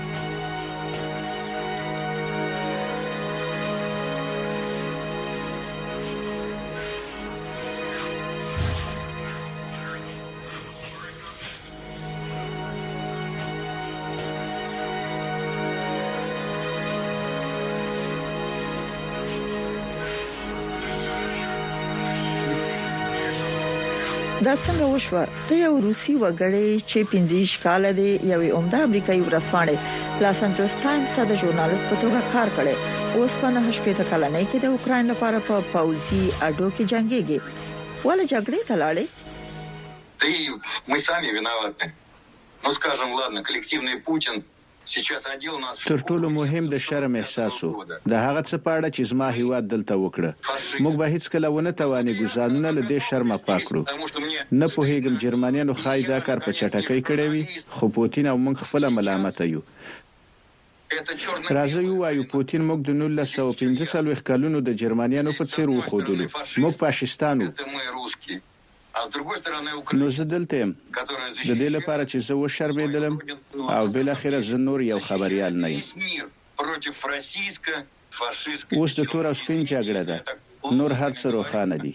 دا څنګه وشوه؟ ته یو روسي وګړی چې پنځه کال دی یو عمده امریکایي ورځپاڼه لاس انجلس ټایمز ته د ژورنالیست په توګه کار کړی. اوس په نه شپږ کلنۍ کې د اوکراین لپاره په پاوزي اډو کې جنگيږي. ولې جګړې ته لاړې؟ Ты мы сами виноваты. Ну скажем, ладно, коллективный Путин تر ټولو مهم د شرم احساسو د هغه څه پاړه چې زما هیواد دلته وکړه. موږ به هیڅ کله ونه توانې ګزانونه له دې شرمه پاکړو. نه پوهیږم جرمنیانو خای دا کار په چټکۍ کړی وي خو پوتین او موږ خپل ملامت یو. راځي یو وایو پوتین موږ د نولس سوه پنځه څلوېښت کلونو د جرمنیانو په څیر وخودلو. موږ فاشستانو. نو زه دلته يم د دې لپاره چې زه وشرمېدلم او بل اخر زه نور یو خبريال نه یم. اوس د تور او سپین جګړه ده. نور هر څه روښانه دي.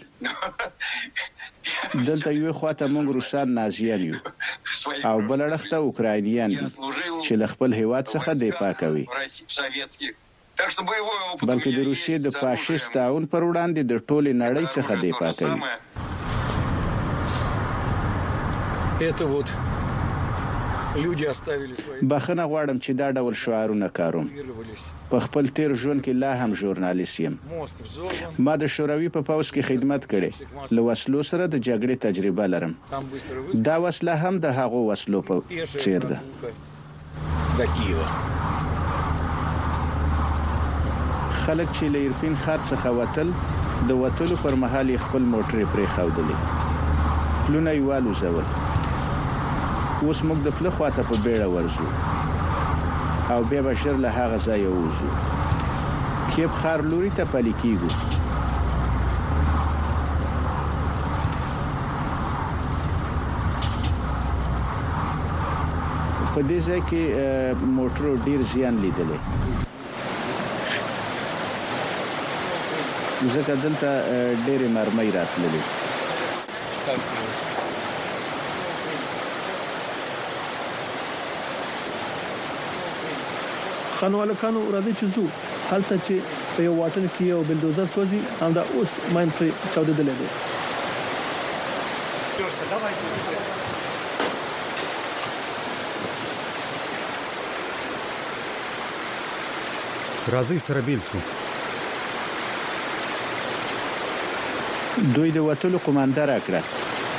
دلته یو خواته موږ روسان نازیان یو او بل اړخته اوکراینیان دي چې له خپل هیواد څخه دفاع کوي. بلکې د روسیې د فاشیست تعاون پر وړاندې د ټولې نړۍ څخه دفاع کوي. Это вот люди оставили свои بخنه غواړم چې دا ډول شعارونه کاروم. په خپل تیر ژوند کې لا هم ژورنالیست یم. ما د شوروي په پاوس کې خدمت کړې. له وسلو سره د جګړې تجربه لرم. دا وسله هم د هغو وسلو په څیر ده. خلک چې له ایرپین خار څخه وتل د وټلو پر مهال خپل موټر پرې خاودلې. پلونه یې والوزول. اوس موږ د پله خواته په بیړه ورځو او بیا به ژر له هغه ځایه وځو. کیب خار لوري ته پلي کیږو. په دې ځای کې موټر ډیر زیان لیدلی ځکه دلته ډېرې مرمۍ راتللې. خانوالکانو راځي چې زو حالته چې په یو واټن کې یو بلدوزر سوځي هم دا اوس ماین پر چاودېدل دي. راځي سره بیل سو. دوی د وټلو قومانده راکړه.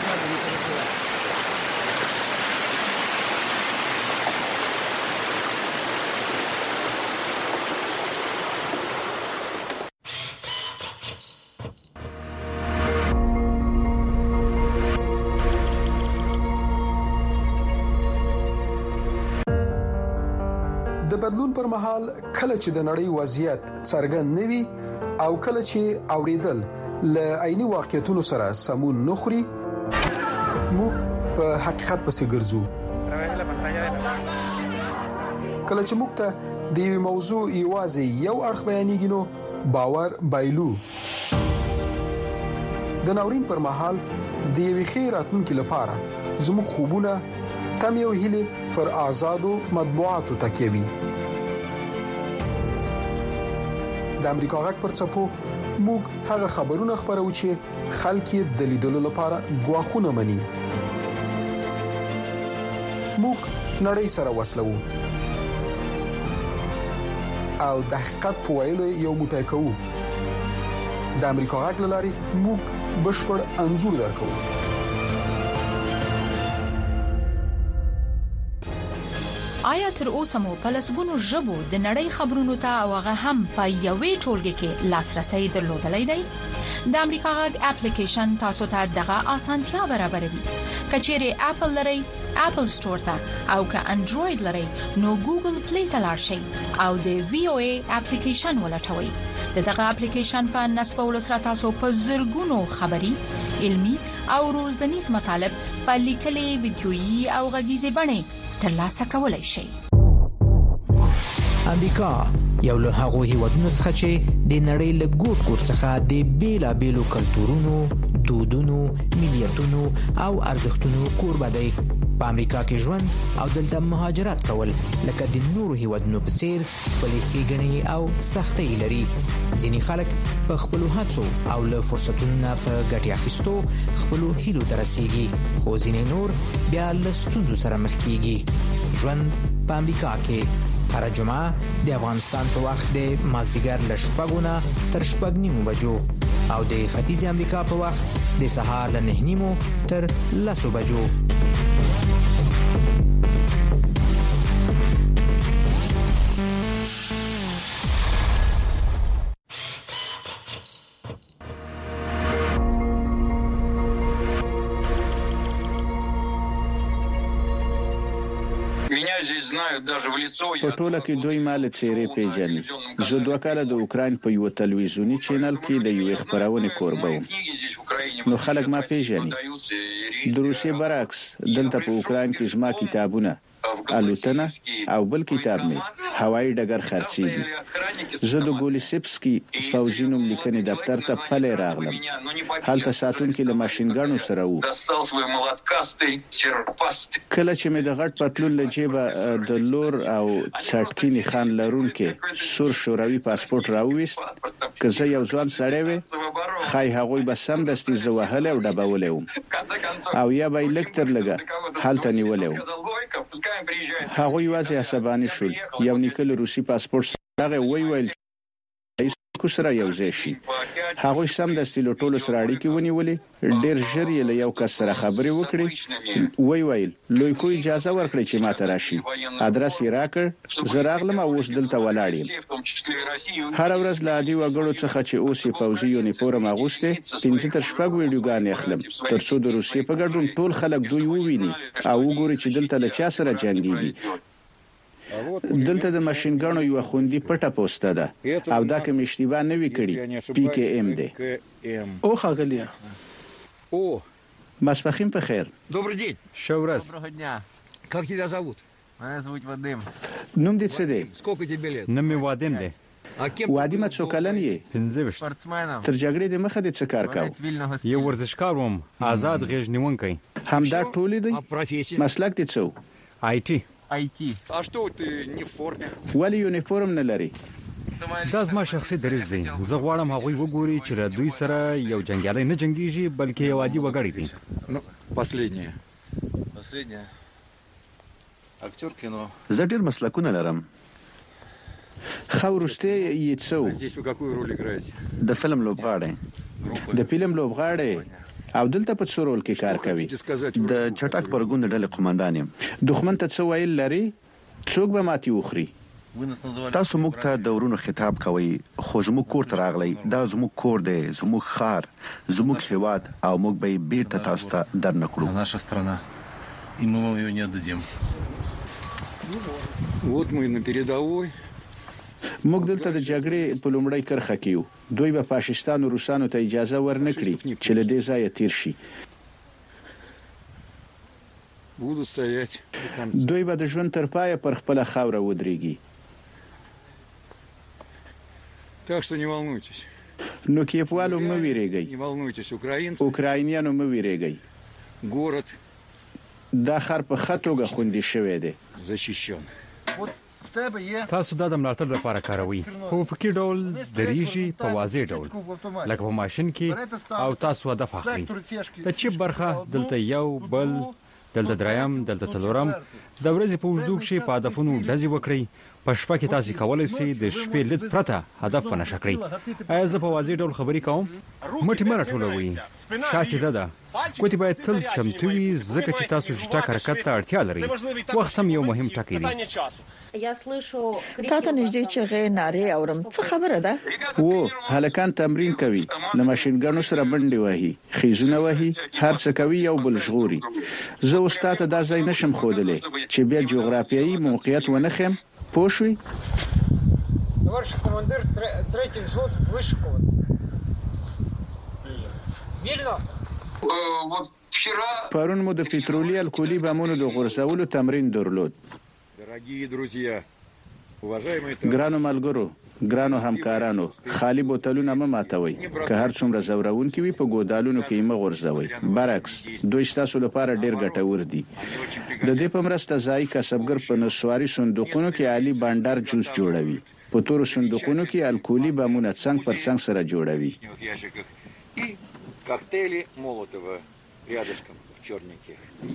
د بدلون پر مهال کله چې د نړۍ وضعیت څرګند نوي او کله چې اوریدل ل عیني واقعیتونو سره سمون نخري موږ په حقیقت پسې ګرځو. کله چې موږ ته د یو موضوع ایوازي یو اړخ بیانېږي نو باور بایلو. د ناورین پر مهال د یوې خیراتونکو لپاره زموږ خوبونه تم یو هله پر آزادو مطبوعاتو تکیوي. د امریکا غږ پر څپو موږ هغه خبرونه خبرو چې خلک یې د لیدلو لپاره غواخونه مني. موږ نړۍ سره وسلو او د حقیقت په ویلو یو موټی کوو. د امریکا غږ لاري موږ بشپړ انزور درکو. آیا تر اوسه مو په لسګونو ژبو د نړۍ خبرونو ته او هغه هم په یوې ټولګه کې لاسرسي درلودلای دی؟ د امریکا غږ اپلیکیشن تاسو ته دغه اسانتیا برابروي. کچېره اپل لري، اپل سٹور ته، او که انډراید لري نو ګوګل پلی ته لاړ شئ او د وی او ای اپلیکیشن ولټوئ. دغه اپلیکیشن په نصب ولسره تاسو په زرګونو خبري، علمي او روزنیز مطالب په لیکلي، ویډیويي او غږیزي بڼه ترلاسه کولای شئ. امریکا یو له هغه هیوادونو څخه چې د نړۍ له ګوټ ګوټ څخه د بیلا بیلو کلتورونو، دودونو، ملیتونو او ارزښتونو کوربه دی. په امریکا کې ژوند او دلته مهاجرت کول لکه د نورو هیوادونو په څیر خپلې ښېګڼې او سختۍ لري. ځینې خلک په خپلو هڅو او له فرصتونو نه په ګټې اخیستو خپلو هیلو ته رسیږي، خو ځینې نور بیا له ستونزو سره مخ کیږي. ژوند په امریکا کې هر جمعه د افغانستان په وخت د مازدیګر له شپږو نه تر شپږ نیمو بجو او د ختیځ امریکا په وخت د سهار له نه نیمو تر لسو بجو. په ټوله کې دوی مال څیرې پیژني. زه دوه کاله د اوکراین په یو تلویزیونی چینل کې د یو خبرونه کوربه وم، نو خلک ما پیژني. د روسي برعکس دلته په اوکراین کې زما کتابونه، الوتنه او بل کتاب می هوایي ډګر خرڅيږي. زه د ګولیسپسکي پوزینوم لیکنې دفتر ته پلي راغلم. هلته ساتونکو له ماشينګانو سره وو. کله چې مې د غټ پټلون له جیبه د لور او څټکینی خان لرونکو سور شوروي پاسپورت راوېست، که زه یو ځوان سړی وې خای هغوی به سم دستي زوهله او ډبولې وم او یا به لکتر لګه هلته نیولې وم. هغه یوازې عصبانی شول. یو نیکل روسي پاسپورت هغه وی ویل کو سره یو ځای شي. هغه سم د استیلو ټولو سره اړیکې ونیولې. ډېر ژر یې له یو کس سره خبرې وکړې. وی ویل لوی کو اجازه ورکړي چې ماته راشي. ادرس یې راکړ. زه راغلم او اوس دلته ولاړ یم. هر ورځ له عادي وګړو څخه چې اوس یې پوځي یونیفورم اغوسته پنځه تر شپږ ویډیوګانې اخلم ترڅو د روسي په ګډون ټول خلک دوی وویني او وګوري چې دلته له چا سره جنگيږي. دلته د ماشينګانو یو خوندي پټه پوسټه ده او دا کوم اشتباه نه وی کړی. پی کې ام دی. او خاغلیا او مسپخیم په خیر. Добрый день. Шаураз. Доброго дня. Как тебя зовут? Меня зовут Вадим. نوم دې څه دی؟ Сколько тебе лет? نوم مې وادم دی. وادي مت څو کلن یې؟ پنځه وشت. Спортсменом. تر جګړې د مخه دې څه کار کاوه؟ یو ورزشکار وم، آزاد غېږ نیونکی. همدا ټولې دی؟ مسلک دې څه؟ آی ټي. آی ټي. А что ты не в форме? ولی یونیفورم نه لري؟ دا زما شخصي دریځ دی. زه غواړم هغوی وګوري چې له دوی سره یو جنگیالی نه جنگیږي بلکې یو عادي وګړی دی. Ну, последнее. Последнее. Актер кино. زه ډېر مسلکونه لرم. خورسته یې څو؟ Здесь вы какую роль играете? د فلم لوبغاړی. د فلم لوبغاړی او دلته په څو رول کې کار کوي؟ د چټک پرګون د ډلې قومندان یم. دښمن ته څه ویل لري؟ څوک به ماتي وخوري؟ تاسو موږ ته د ورونو خطاب کوي، خو زموږ کور ته راغلی. دا زموږ کور دی، زموږ خار، زموږ هیواد او موږ به بیرته تاسو ته درنکړو. Наша страна. И мы вам ее не отдадим. Вот мы на передовой. موږ دلته د جګړې په لومړۍ کرخه کې یو. دوی به فاشیستانو روسانو ته اجازه ورنکړي چې له دې ځایه تیر شي. Будут стоять. دوی به د ژوند تر پایه پر خپل خاوره ودرېږي. Так что не волнуйтесь. نو کیپوالو مو ویریږي. Не волнуйтесь, украинцы. اوکراینیانو مو ویریږي. Город دا خر په خطوګه خوندې شوی دی. защищен. تاسو دا د ملاتړ لپاره کاروي په افقي ډول دریږي په واضح ډول لکه په ماشين کې او تاسو هدف اخلي د چیپ برخه دلته یو بل دلته دریم دلته څلورم د ورځې په وجود کې په هدفونو ډزې وکړي په شپه کې تاسو کولای شئ د شپې لید پرته هدف په نشه کړئ. ایا زه په واضح ډول خبرې کوم؟ مټې مې راټولوي شاسې ده کوتي باید تل چمتو وي ځکه چې تاسو شټاک حرکت ته اړتیا لرئ. وخت هم یو مهم ټکی دی. تا ته نږدې چې غې ناره اورم څه خبره ده؟ و هلکان تمرین کوي د ماشينګانو سره منډي وهي خيزونه وهي هر څه کوي یو بل ژغوري. زه استاد ته دا ځای نشم خودلې چې بیا جغرافیایي موقعیت ونه خم پوښوي. Товарищ командир, третій взвод вишикований. Вільно. پرون مو د پټرولي الکولي بمونو د غورځولو تمرین درلود. Дорогие друзья, уважаемые ګرانو ملګرو ګرانو همکارانو خالی بوتلونه م ماتوي که هر څومره زورون کې وي په ګودالونو کې م غورځوي. برعکس دوی ستاسو لپاره ډیر ګټور دي. د دې په مرسته ځای کسبګر په نسواري صندوقونو کې عالی بانډار جوس جوړوي. په تور صندوقونو کې الکولي بمونه څنګ پر څنګ سره جوړوي. коктейли Молотова рядышком в чернике.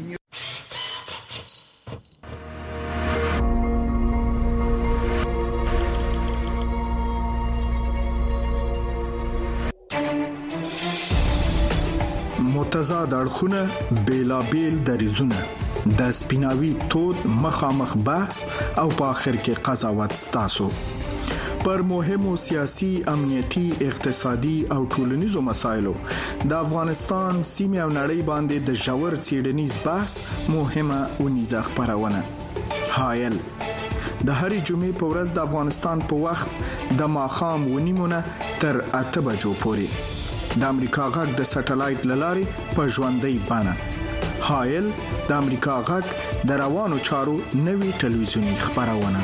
متضاد اړخونه بیلابیل دریزونه د سپیناوي تود مخامخ بحث او په اخر کې قضاوت ستاسو پر مهمو سیاسي امنیتي اقتصادي او ټولنیزو مسایلو د افغانستان سیمه او نړۍ باندې د ژور څېړنیز بحث مهمه ونیزه خبرونه حایل د هرې جمعې په ورځ د افغانستان په وخت د ماخام ونیمونه تر اته بجو پورې د امریکا غږ د سټلایټ للارې په ژوندۍ بانه حایل د امریکا غږ د روانو چارو نوي ټلویزیونی خبرونه.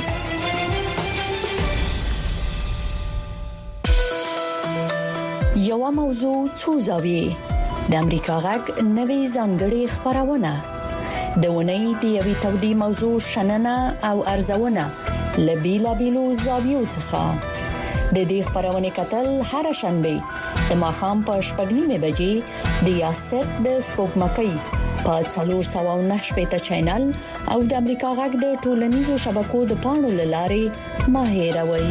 یو موضوع څو زاویې د امریکا غږ نوي ځانګړي خبرونه د ونې د یوې تودې موضوع شننه او ارزونه لبیلا بیلو زاویو څخه د دې خبرونه کتل هر شنبه د ماخام په شپږنیمه بجې د یاست د سپوږمکۍ په څلور سوه او نهه شپږ چینل او د امریکا غږ د ټولنیزو شبکو د پاڼو لارې ماهیروي.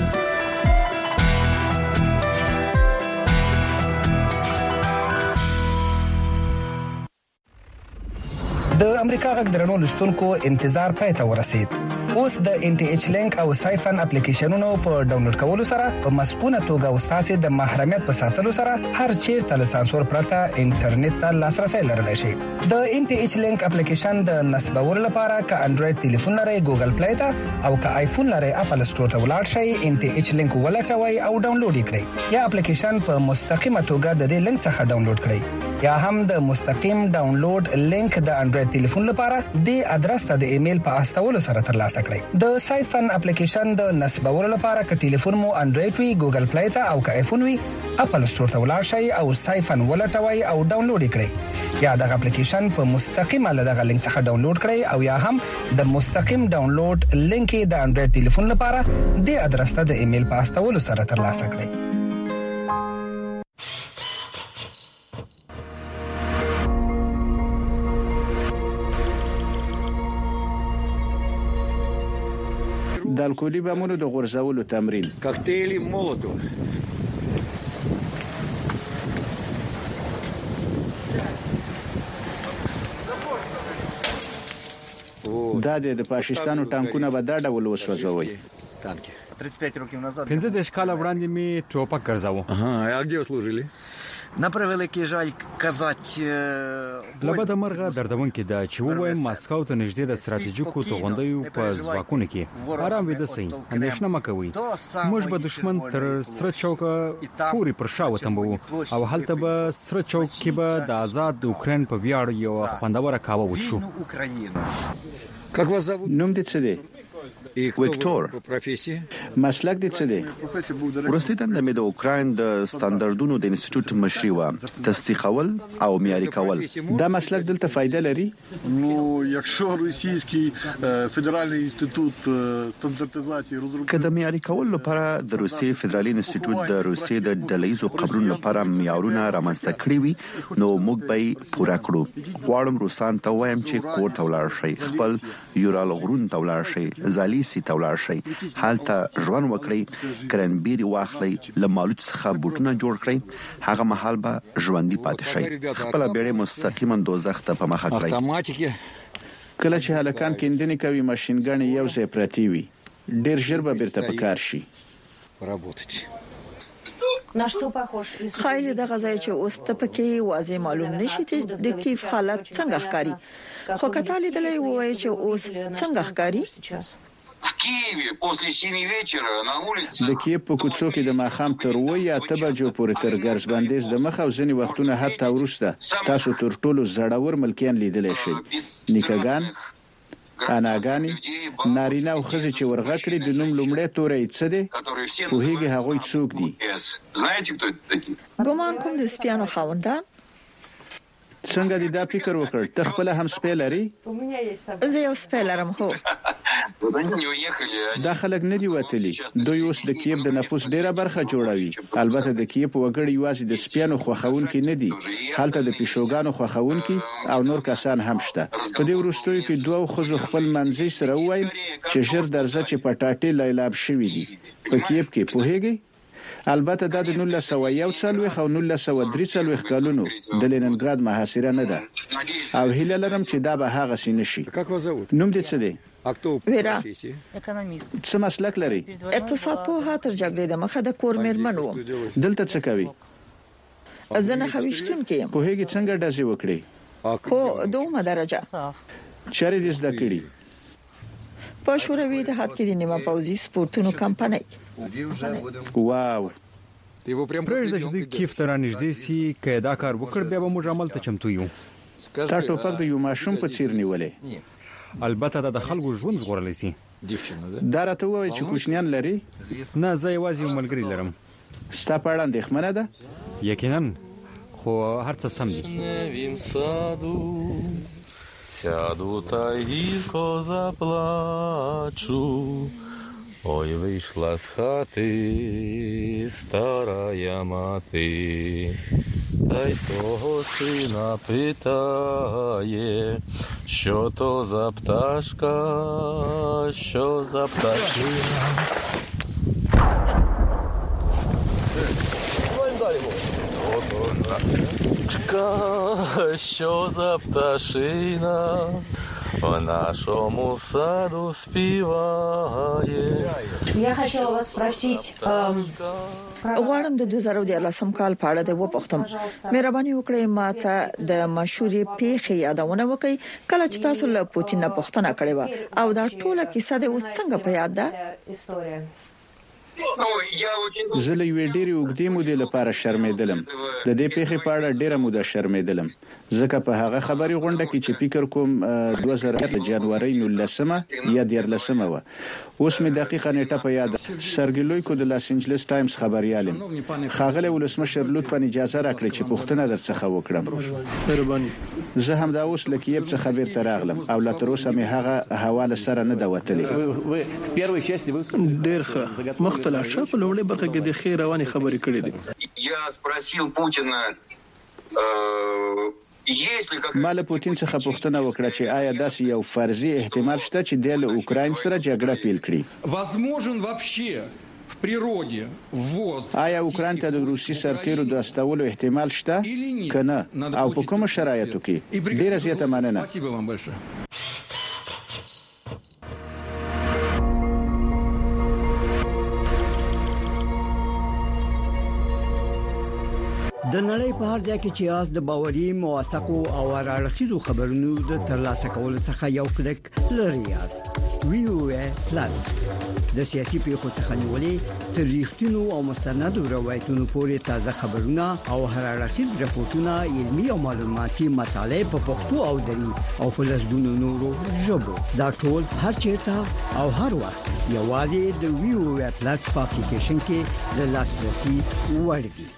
د امریکا غږ درنو لستونکو انتظار پای ته ورسید. اوس د ان ټي ایچ لینک او سایفن اپلیکیشنونو په ډاونلوډ کولو سره په مسپونه توګه وستاسو د محرمیت په ساتلو سره هر چیرته له سانسور پرته انټرنیټ ته لاسرسي لرلی شي. د ان ټي ایچ لینک اپلیکیشن د نصبولو لپاره ک انډراید ټلیفون لري ګوګل پلی ته او ک آیفون لري اپل سٹور ته ولاړ شئ ان ټي ایچ لینک ولټوي او ډاونلوډ کړئ یا اپلیکیشن په مستقیمه توګه د دې لینک څخه ډاونلوډ کړئ یا هم د مستقیم ډاونلوډ لینک د انډراید ټلیفون لپاره د ادرس ته د ایمیل په استولو سره ترلاسه کړئ. د سایفن اپلیکیشن د نصبولو لپاره ک ټلیفون مو انډراید وي ګوګل پلی ته او ک آیفون وي اپل سٹور ته ولاړ شئ او سایفن ولټوي او ډاونلوډ کړئ یا د اپلیکیشن په مستقیمه لدغه لینک څخه ډاونلوډ کړئ او یا هم د مستقیم ډاونلوډ لینک د انډراید ټلیفون لپاره د ادرس ته د ایمیل په استولو سره ترلاسه کړئ. د الکولي بمونو د غورځولو تمرین коктейли Молотова. دا د پاکستانو ټانکونه به دا ډول وسوځوي. Танки. тридцать пять років назад. پنځه د ښکاله وړاندې می ټوپک ګرځاو. Ага, а где вы служили? На превеликий жаль казать لبد مرغه دردون کې دا چې ووایم ماسکو ته نږدې د ستراتیژیکو توغندیو په ځواکونو کې آرام ویده سي اندېښنه مکوئ موږ به دشمن تر سره چوکه پوری پر شاو تمبو او هلته به سره چوک کې به د آزاد اوکرين په ویاړ یو خوندوره کاوه وچو. نوم دې څه دی؟ وکټور مسلک دې څه دی؟ ورستي دنده مې د اوکراین د ستاندردونو د انسټیټیوټ مشري و، تصدیقول او معیاري کول. دا مسلک دلته فائدہ لري؟ نو якщо російський федеральний інститут стандартизації розробив کله معیاري کول لپاره د روسي فدرالي انسټیټیوټ د روسي د ډلهیزو قبرونو لپاره معیارونه رامنځته کړی وي، نو موږ به پوره کړو. غواړم روسان ته وایم چې کور ته ولاړ شي، خپل یورال غرون ته ولاړ شي، زالیسی ته ولاړ شي، حالته ژوند وکړي، کرنبيري واخلي، لمالوت څخه بوټونه جوړ کړي، هغه محل به ژوندۍ پاتې شي، خپل بیړې مستقیما دوزخ ته په مخه کړی. کله چې هلکان کیندنې کوي ماشينګن یو ځای پرتی وي، ډیر ژر به بیرته پکار شي. خایل د غزای چې اوس ته پکې واضح معلوم نشي چې د کیف حالت څنګه ښکاری، خو کته لیدلې وایي چې اوس څنګه ښکاری. د کیف په کوڅو کې د ماخام تر وې یا ته بجو پورې تر ګرځ بندیز د مخ او ځنی وختونه حتی ورسته تاسو تر ټولو زړور ملکیان لیدلې شي. نیکګان، اناګانی، نارینه او ښځې چې ورغه کړی د نوم لومړی تورې څه دي؟ په هیګه هغه څوک دي؟ ګومان کوم د سپیانو خاوندان. څنګه دې دا فکر وکړ؟ ته خپل هم سپی لري؟ زه یو سپی لرم. هو دا خلک نه دی وتلی. دوی اوس د کیف د نفوس ډیره برخه جوړوي. البته د کیف وګړي یوازې د سپیانو خوخونکي نه دي، هلته د پیشوګانو خوخونکي او نور کسان هم شته. په دې وروستیو کې دوه خزو خپل منځي سره وایي چې ژر درځه چې پټاټې لیلاب شوې دي په کیف کې. پوهیږي؟ البته دا د نولس سوه یو څلوېښت او نولس سوه درې څلوېښت کلونو د لیننګراد محاصره نه ده، او هیله لرم چې دا به هغه سي نشي. نوم دې څه دی؟ ویرا څه مسلک لري؟ اقتصاد په هغه تر جګړې د مخه د کور مېرمن وم. دلته څه کوي؟ زنه خويشتون کې. په هغه څنګه داسې وکړي؟ خو دومره درجه چاري دې زده کړې؟ په شوروي اتحاد کې د نیمه پوځي سپورتونو کمپنۍ. واو، پرېږده چې دوی کیف ته رانږدې سي، که دا کار وکړ بیا به موږ عمل ته چمتو یو. تا ټوپک د یو ماشوم په څیر نیولې؟ البته دا د خلکو ژوند ژغورلی سي. دا راته وایي چې کوچنیان لري؟ نه، زه یوازې یو ملګری لرم. ستا په اړه اندېښمنه ده؟ یقینا، خو هر څه سم دي. Сяду та гірко заплачу, ой, вийшла з хати старая мати, та й того сина питає, що то за пташка, що за пташина. Що за пташина в нашому саду співає. Я хотела вас спросить, غواړم د دوه زره دیارلسم کال په اړه د وپوښتم. مهرباني وکړئ ماته د مشهورې پیښې یادونه وکړئ کله چې تاسو له پوتین نه پوښتنه کړې و، او دا ټوله کیسه د اوس څنګه په یاد ده؟ زه له یوې ډېرې اوږدې مودې لپاره شرمېدلم. د دې پیښې په اړه ډېره موده شرمېدلم، ځکه په هغه خبري غونډه کې چې فکر کوم دوه زره جنوري نولسمه یا دیارلسمه و. اوس مې دقیقه نیټه په یاد. سرګلویکو د لاس انجلس ټایمز خبريالم. خاغله ولسمشر لطفا اجازه راکړئ چې پوښتنه درڅخه وکړم. مهرباني. زه هم دا اوس لکه یب څخه بیرته راغلم او لا تر اوسه مې هغه حواله سره نه دا وتلې. ډېر ښه مختلف شپ لوړې برخه کې د خیر رواني خبرې کړې دي. Я спросил Путина ما له پوتین څخه پوښتنه وکړه چې آیا داسې یو فرضي احتمال شته چې د اوکراین سره جګړه پیل کړي؟ возможен вообще в природе ввод آیا اوکراین ته د روسي سرتیرو د استولو احتمال شته کنه او په کوم شرایطو کې؟ ډیره زیاته مننه. спасибо вам большое. د نړۍ په هر ځای کې چې یاست د باوري موثقو او هر اړخیزو خبرونو د ترلاسه کولو څخه یو کلیک لري یاست. وی او ای پلاس د سیاسي پیښو څخه نیولې تر ریښتینو او مستندو روایتونو پورې تازه خبرونه او هر اړخیز راپورټونه علمي او معلوماتي مطالعه په پښتو او دري او په لسګونو نورو ژبو دا ټول هر چیرته او هر وخت یوازې د وی او ای پلاس په اپلیکیشن کې د لاسرسي وړ دي.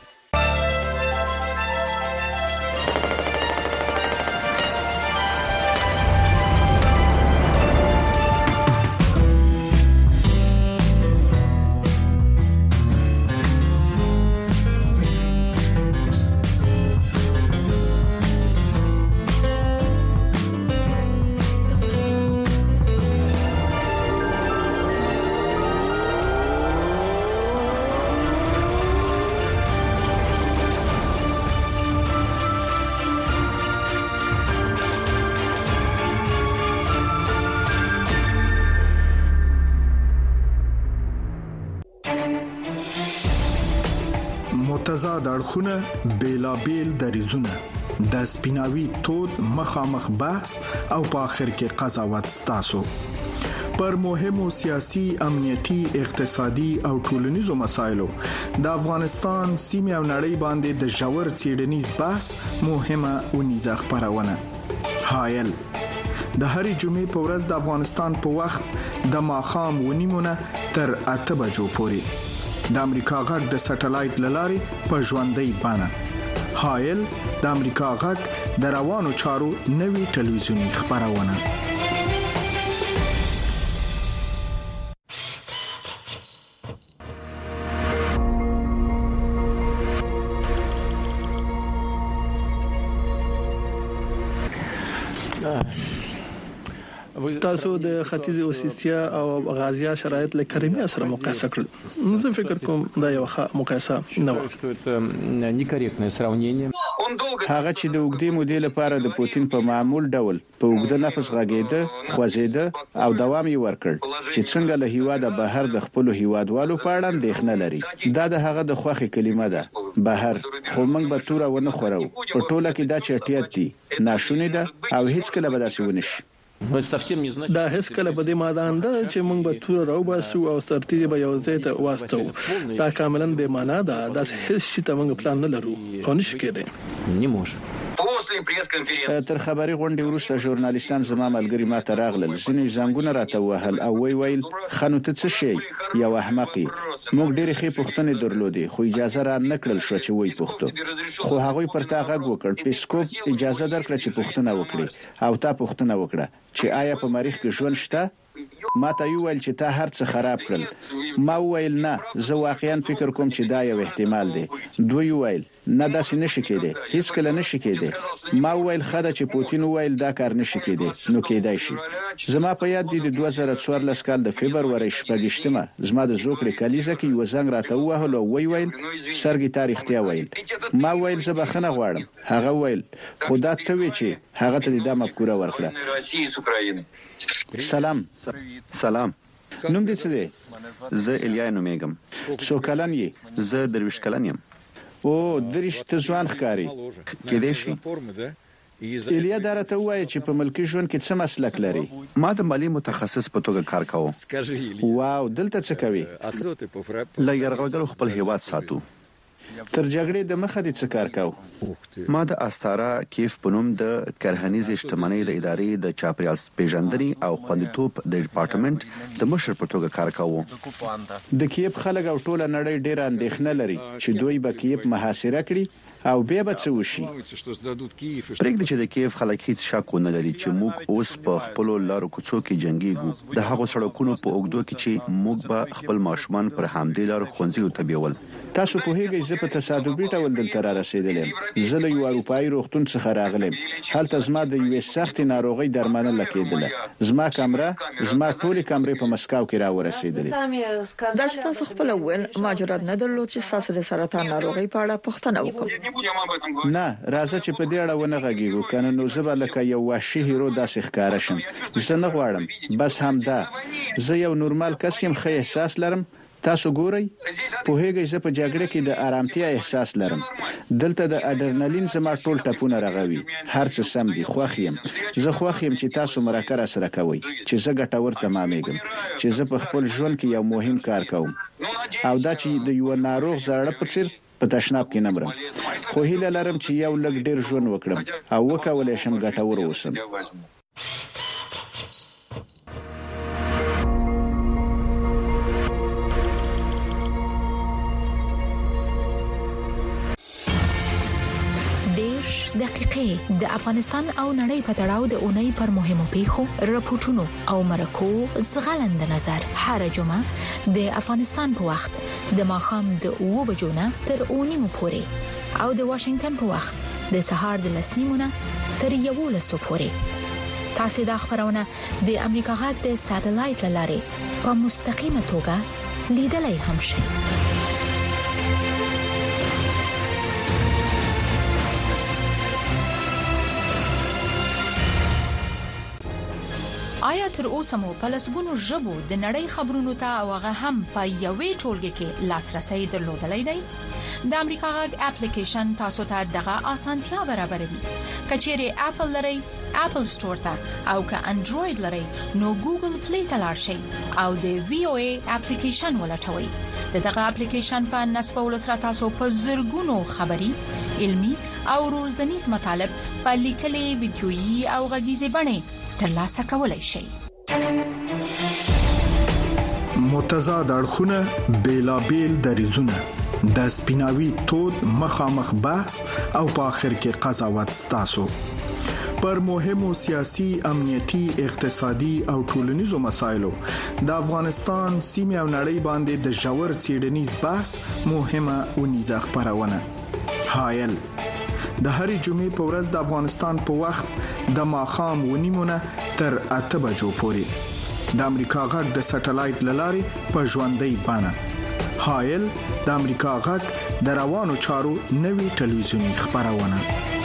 متضاد اړخونه بیلابیل دریزونه د سپیناوي تود مخامخ بحث او په اخر کې قضاوت ستاسو پر مهمو سیاسي امنیتي اقتصادي او ټولنیزو مسایلو د افغانستان سیمه او نړۍ باندې د ژور څېړنیز بحث مهمه ونیزه خبرونه حایل د هرې جمعې په ورځ د افغانستان په وخت د ماخام ونیمونه تر اته بجو پورې د امریکا غږ د سټلایټ للارې په ژوندۍ بانه حایل د امریکا غږ د روانو چارو نوي ټلویزیونی خبرونه تاسو د ختیځ اوسیستیا او غازیا شرایط له کریمیا سره مقایسه کړل. زه فکر کوم دا یو ښه مقایسه نه و. نیکریکټنه سراونینه هغه چې د وګړي مودې لپاره د پوتین په معمول ډول په وګړه نفس غږیده خوځیده او دوام یې ورکړ چې څنګه له هیواده بهر د خپل هیوادوالو په اړه اندېښنه لري. دا د هغه د خوخي کلمه ده بهر خو موږ به تور ونه خورو په ټوله کې دا چټیات دي ناشونی ده او هیڅ کله به داسې ونشي. دا هیڅ کله په دې مادان ده چې موږ به تور راو باسو او ترتیب به یو ځای ته واستو. دا کاملا بې معنا ده. دا هیڅ شي ته موږ پلان نه لرو او نشي کېدای. نه موږ تر خبري غونډې وروسته ژورنالیستان زما ملګری ما ته راغلل ځینې زنګونه راته وهل او وی ویل خنو ته څه شي یو احمقي موږ ډېر ښه پوښتنې درلودې خو اجازه را نکړل شو چې وی پوښتو خو هغه پر تا غږ وکړ پیسکوپ اجازه درکړه چې پوښتنه وکړي او تا پوښتنه وکړه چې آیا په مریخ کې ژوند شته. ما ته یو ویل چې تا هر څه خراب کړل. ما ویل نه زه واقعا فکر کوم چې دا یو احتمال دی. دوی ویل نه داسې نشي کېدی هیڅ کله نشي کېدی. ما ویل خدای چې پوتین ویل دا کار نشي کېدی نو کېدای شي. زما په یاد دي د دوه زره څوارلس کال د فبرवरी شپږشتمه زما د زوکړې کلیزه کې یو زنګ راته وهل او وی ویل سرګي تاریخ ته ویل. ما ویل زه بخنه غواړم. هغه ویل خدا ته وی چې هغه ته د مفکوره ورکړه. سلام سلام نوم دې څه دی؟ زه الیا نومېږم. څو کلن یې؟ زه درویشت کلن یم. او دریشت ته ځوان ښکاری کېدای شي. الیا درته وایي چې په ملکی ژوند کې څه مسلک لري؟ ما د مالی متخصص په توګه کار کوم. واو دلته څه کوي؟ لا یرغلګرو خپل هیواد ساتو. تر جګړې د مخه دې څه کار کاو؟ ما د استارا کیف پنوم د کرهنیز اجتماعي د ادارې د چاپریال پیژندنې او خوندیتوب د ډپارټمنټ د مشر په توګه کار کوم. د کیف خلک او ټوله نړۍ ډېر اندېښنه لري چې دوی به کیف محاصره کړي او بیا به څه وشي. پرېږدي چې د کیف خلک هیڅ شک نه لري چې موږ اوس په خپل لارو کوڅو کې جنگيږو. د هغو سړکونو په اوګدو کې چې موږ به خپل ماشومان پر همدې لارو ښوونځیو ته بیول. تاسو په هیګي زه په تصادفي ډول دلته را رسیدلم. زه له یو اروپאי روغتون څخه راغلم. هلته زما د یو سخت ناروغي درملنه کېدله. زما کمره زما ټولې کمرې په مسکو کې را ورسېدلې. دا چې تاسو خپل ول ماجرات نه درلود چې تاسو د سرطان ناروغي په اړه پوښتنه وکړئ. نه راځه چې په دې اړه ونه غږیږو کنه نو زه به لکه یو وحشي هیرو داسې ښکارا شم. زه نه غواړم بس همدا. زه یو نورمال کس یم ښه احساس لرم. تاسو ګورئ په هغه ځای په جګړه کې د آرامتیا احساس لرم. دلته د اډرنالین زما ټول ټپونه رغوي. هر څه سم دي، خوښ یم. زه خوښ یم چې تاسو مرکه سره کوئ، چې زه ګټور تمامېږم، چې زه په خپل ژوند کې یو مهم کار کوم، او دا چې د یو ناروغ زړه په څیر په تشناب کې نمرم. خو هیله لرم چې یو لږ ډیر ژوند وکړم او وکولای شم ګټور اوسم. دقیقې د افغانستان او نړۍ په تړاو د اونۍ پر مهمو پیښو راپورټونو او مرکو زغلند نظر هر جمعه د افغانستان په وخت د ماښام د اوه بجو نه تر اوه نیمو پورې او د واشنگټن په وخت د سهار د لس نیمو نه تر یوولسو پورې. تاسو د خبرونه د امریکا غږ د ساتلایت لارې په مستقیمه توګه لیدلای هم شئ. آیا تر اوسه مو په لسګونو ژبو د نړۍ خبرونو ته او هغه هم په یوې ټولګه کې لاسرسي درلودلای دی؟ د امریکا غږ اپلیکیشن تاسو ته دغه اسانتیا برابروي. کچېره اپل لري، اپل سٹور ته، او که انډراید لري نو ګوګل پلی ته لاړ شئ او د وی او ای اپلیکیشن ولټوئ. دغه اپلیکیشن په نصبولو سره تاسو په زرګونو خبري، علمي او روزنیز مطالب په لیکلي، ویډیويي او غږیزي بڼه ترلاسه کولای شي. متضاد اړخونه، بیلابیل دریزونه، د سپیناوي تود مخامخ بحث او په اخر کې قضاوت ستاسو پر مهمو سیاسي، امنیتي، اقتصادي او ټولنیزو مسایلو د افغانستان سیمه او نړۍ باندې د ژور څېړنیز بحث مهمه اونیزه خبرونه. حایل د هرې جمعې په ورځ د افغانستان په وخت د ماښام ونیمونه تر اته بجو پورې د امریکا غږ د سټلایټ لارې په ژوندۍ بڼه. حایل د امریکا غږ د روانو چارو نوي ټلویزیونی خبرونه.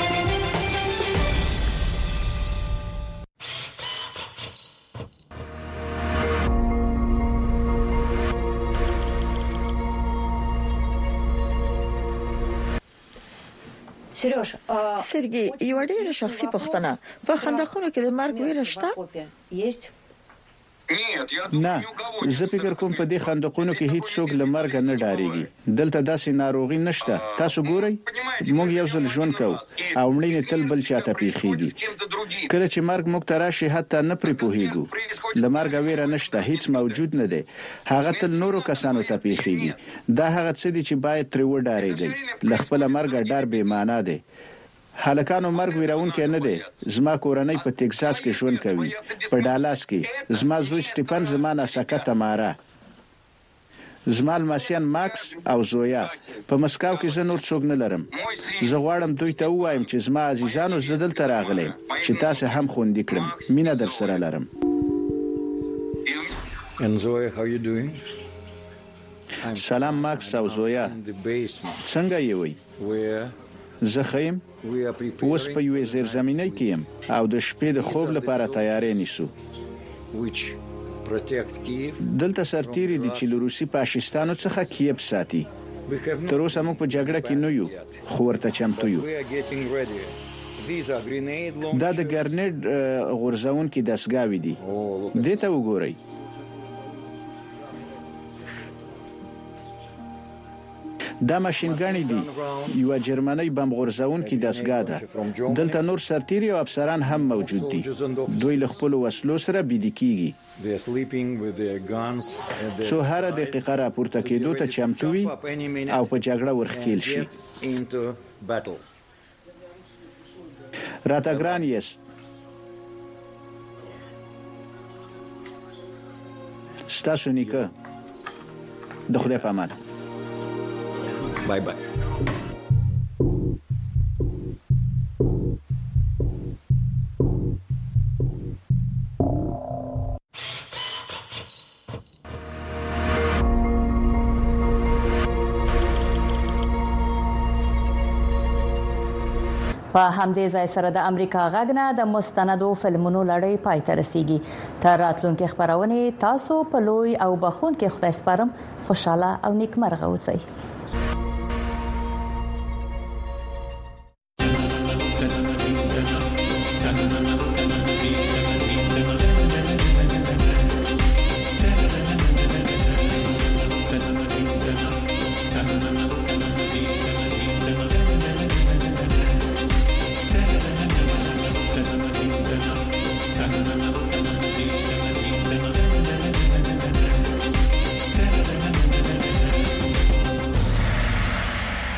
سرګي یو ډېر شخصي پوښتنه، په خندقونو کې د مرګ ویره شته؟ نه، زه فکر کوم په دې خندقونو کې هیڅ څوک له مرګ نه ډاریږي. دلته داسې ناروغي نشته. تاسو ګورئ، موږ یو ځل ژوند کوو او مړینه تل بل چاته پیخیږي. کله چې مرګ موږ ته راشي حتی نه پرې پوهیږو. له مرګ ویره نشته، هیڅ موجود نه دی. هغه تل نورو کسانو ته پیخیږي. دا هغه څه دي چې باید تر وډارېږي. له خپل مرګ ډار به معنا دی. هلکانو مرګ ویرونکې نه دی. زما کورنۍ په ټکساس کې ژوند کوي، په ډالاس کې. زما زوی سټيفن، زما ناسکه تمارا، زما لمسیان ماکس او زویا. په مسکاو کې زه نور څوک نه لرم. زه غواړم دوی ته وایم چې زما عزیزانو، زه دلته راغلم چې تاسو هم خوندې کړم. مینه در سره لرم. And Zoya, how you doing? سلام ماکس او زویا، څنګه یې وای؟ زه خیم اوس په یوې زیرزمینۍ کې یم او د شپې د خوب لپاره تیارې نیسو. دلته سرتیری دي چې له روسي فاشیستانو څخه کیف ساتي. تر اوسه موږ په جګړه کې نه یو، خو ورته چمتو یو. دا د ګرنیډ غورځونکي دستګاوې دي. دې ته وګورئ. دا ماشینګانی دي. یو جرمنی بم غورځونکي دستګاه ده. دلته نور سرتیري او افسران هم موجود دي. دوی له خپل وسلو سره بيدی کیږي. څو هر دقیقه راپورته کېدو ته چمتو وي او په جګړه ورخکېل شي. راته ګران یاست. ستاسو نیکه. د خدای په امان. Bye bye. په همدې ځای سره د امریکا غږ نه د مستندو فلمونو لړۍ پای ته رسیږي. تر راتلونکي خبرونه تاسو په لوی او بخون کې خدای سپارم. خوشاله او نیکمرغه اوسئ.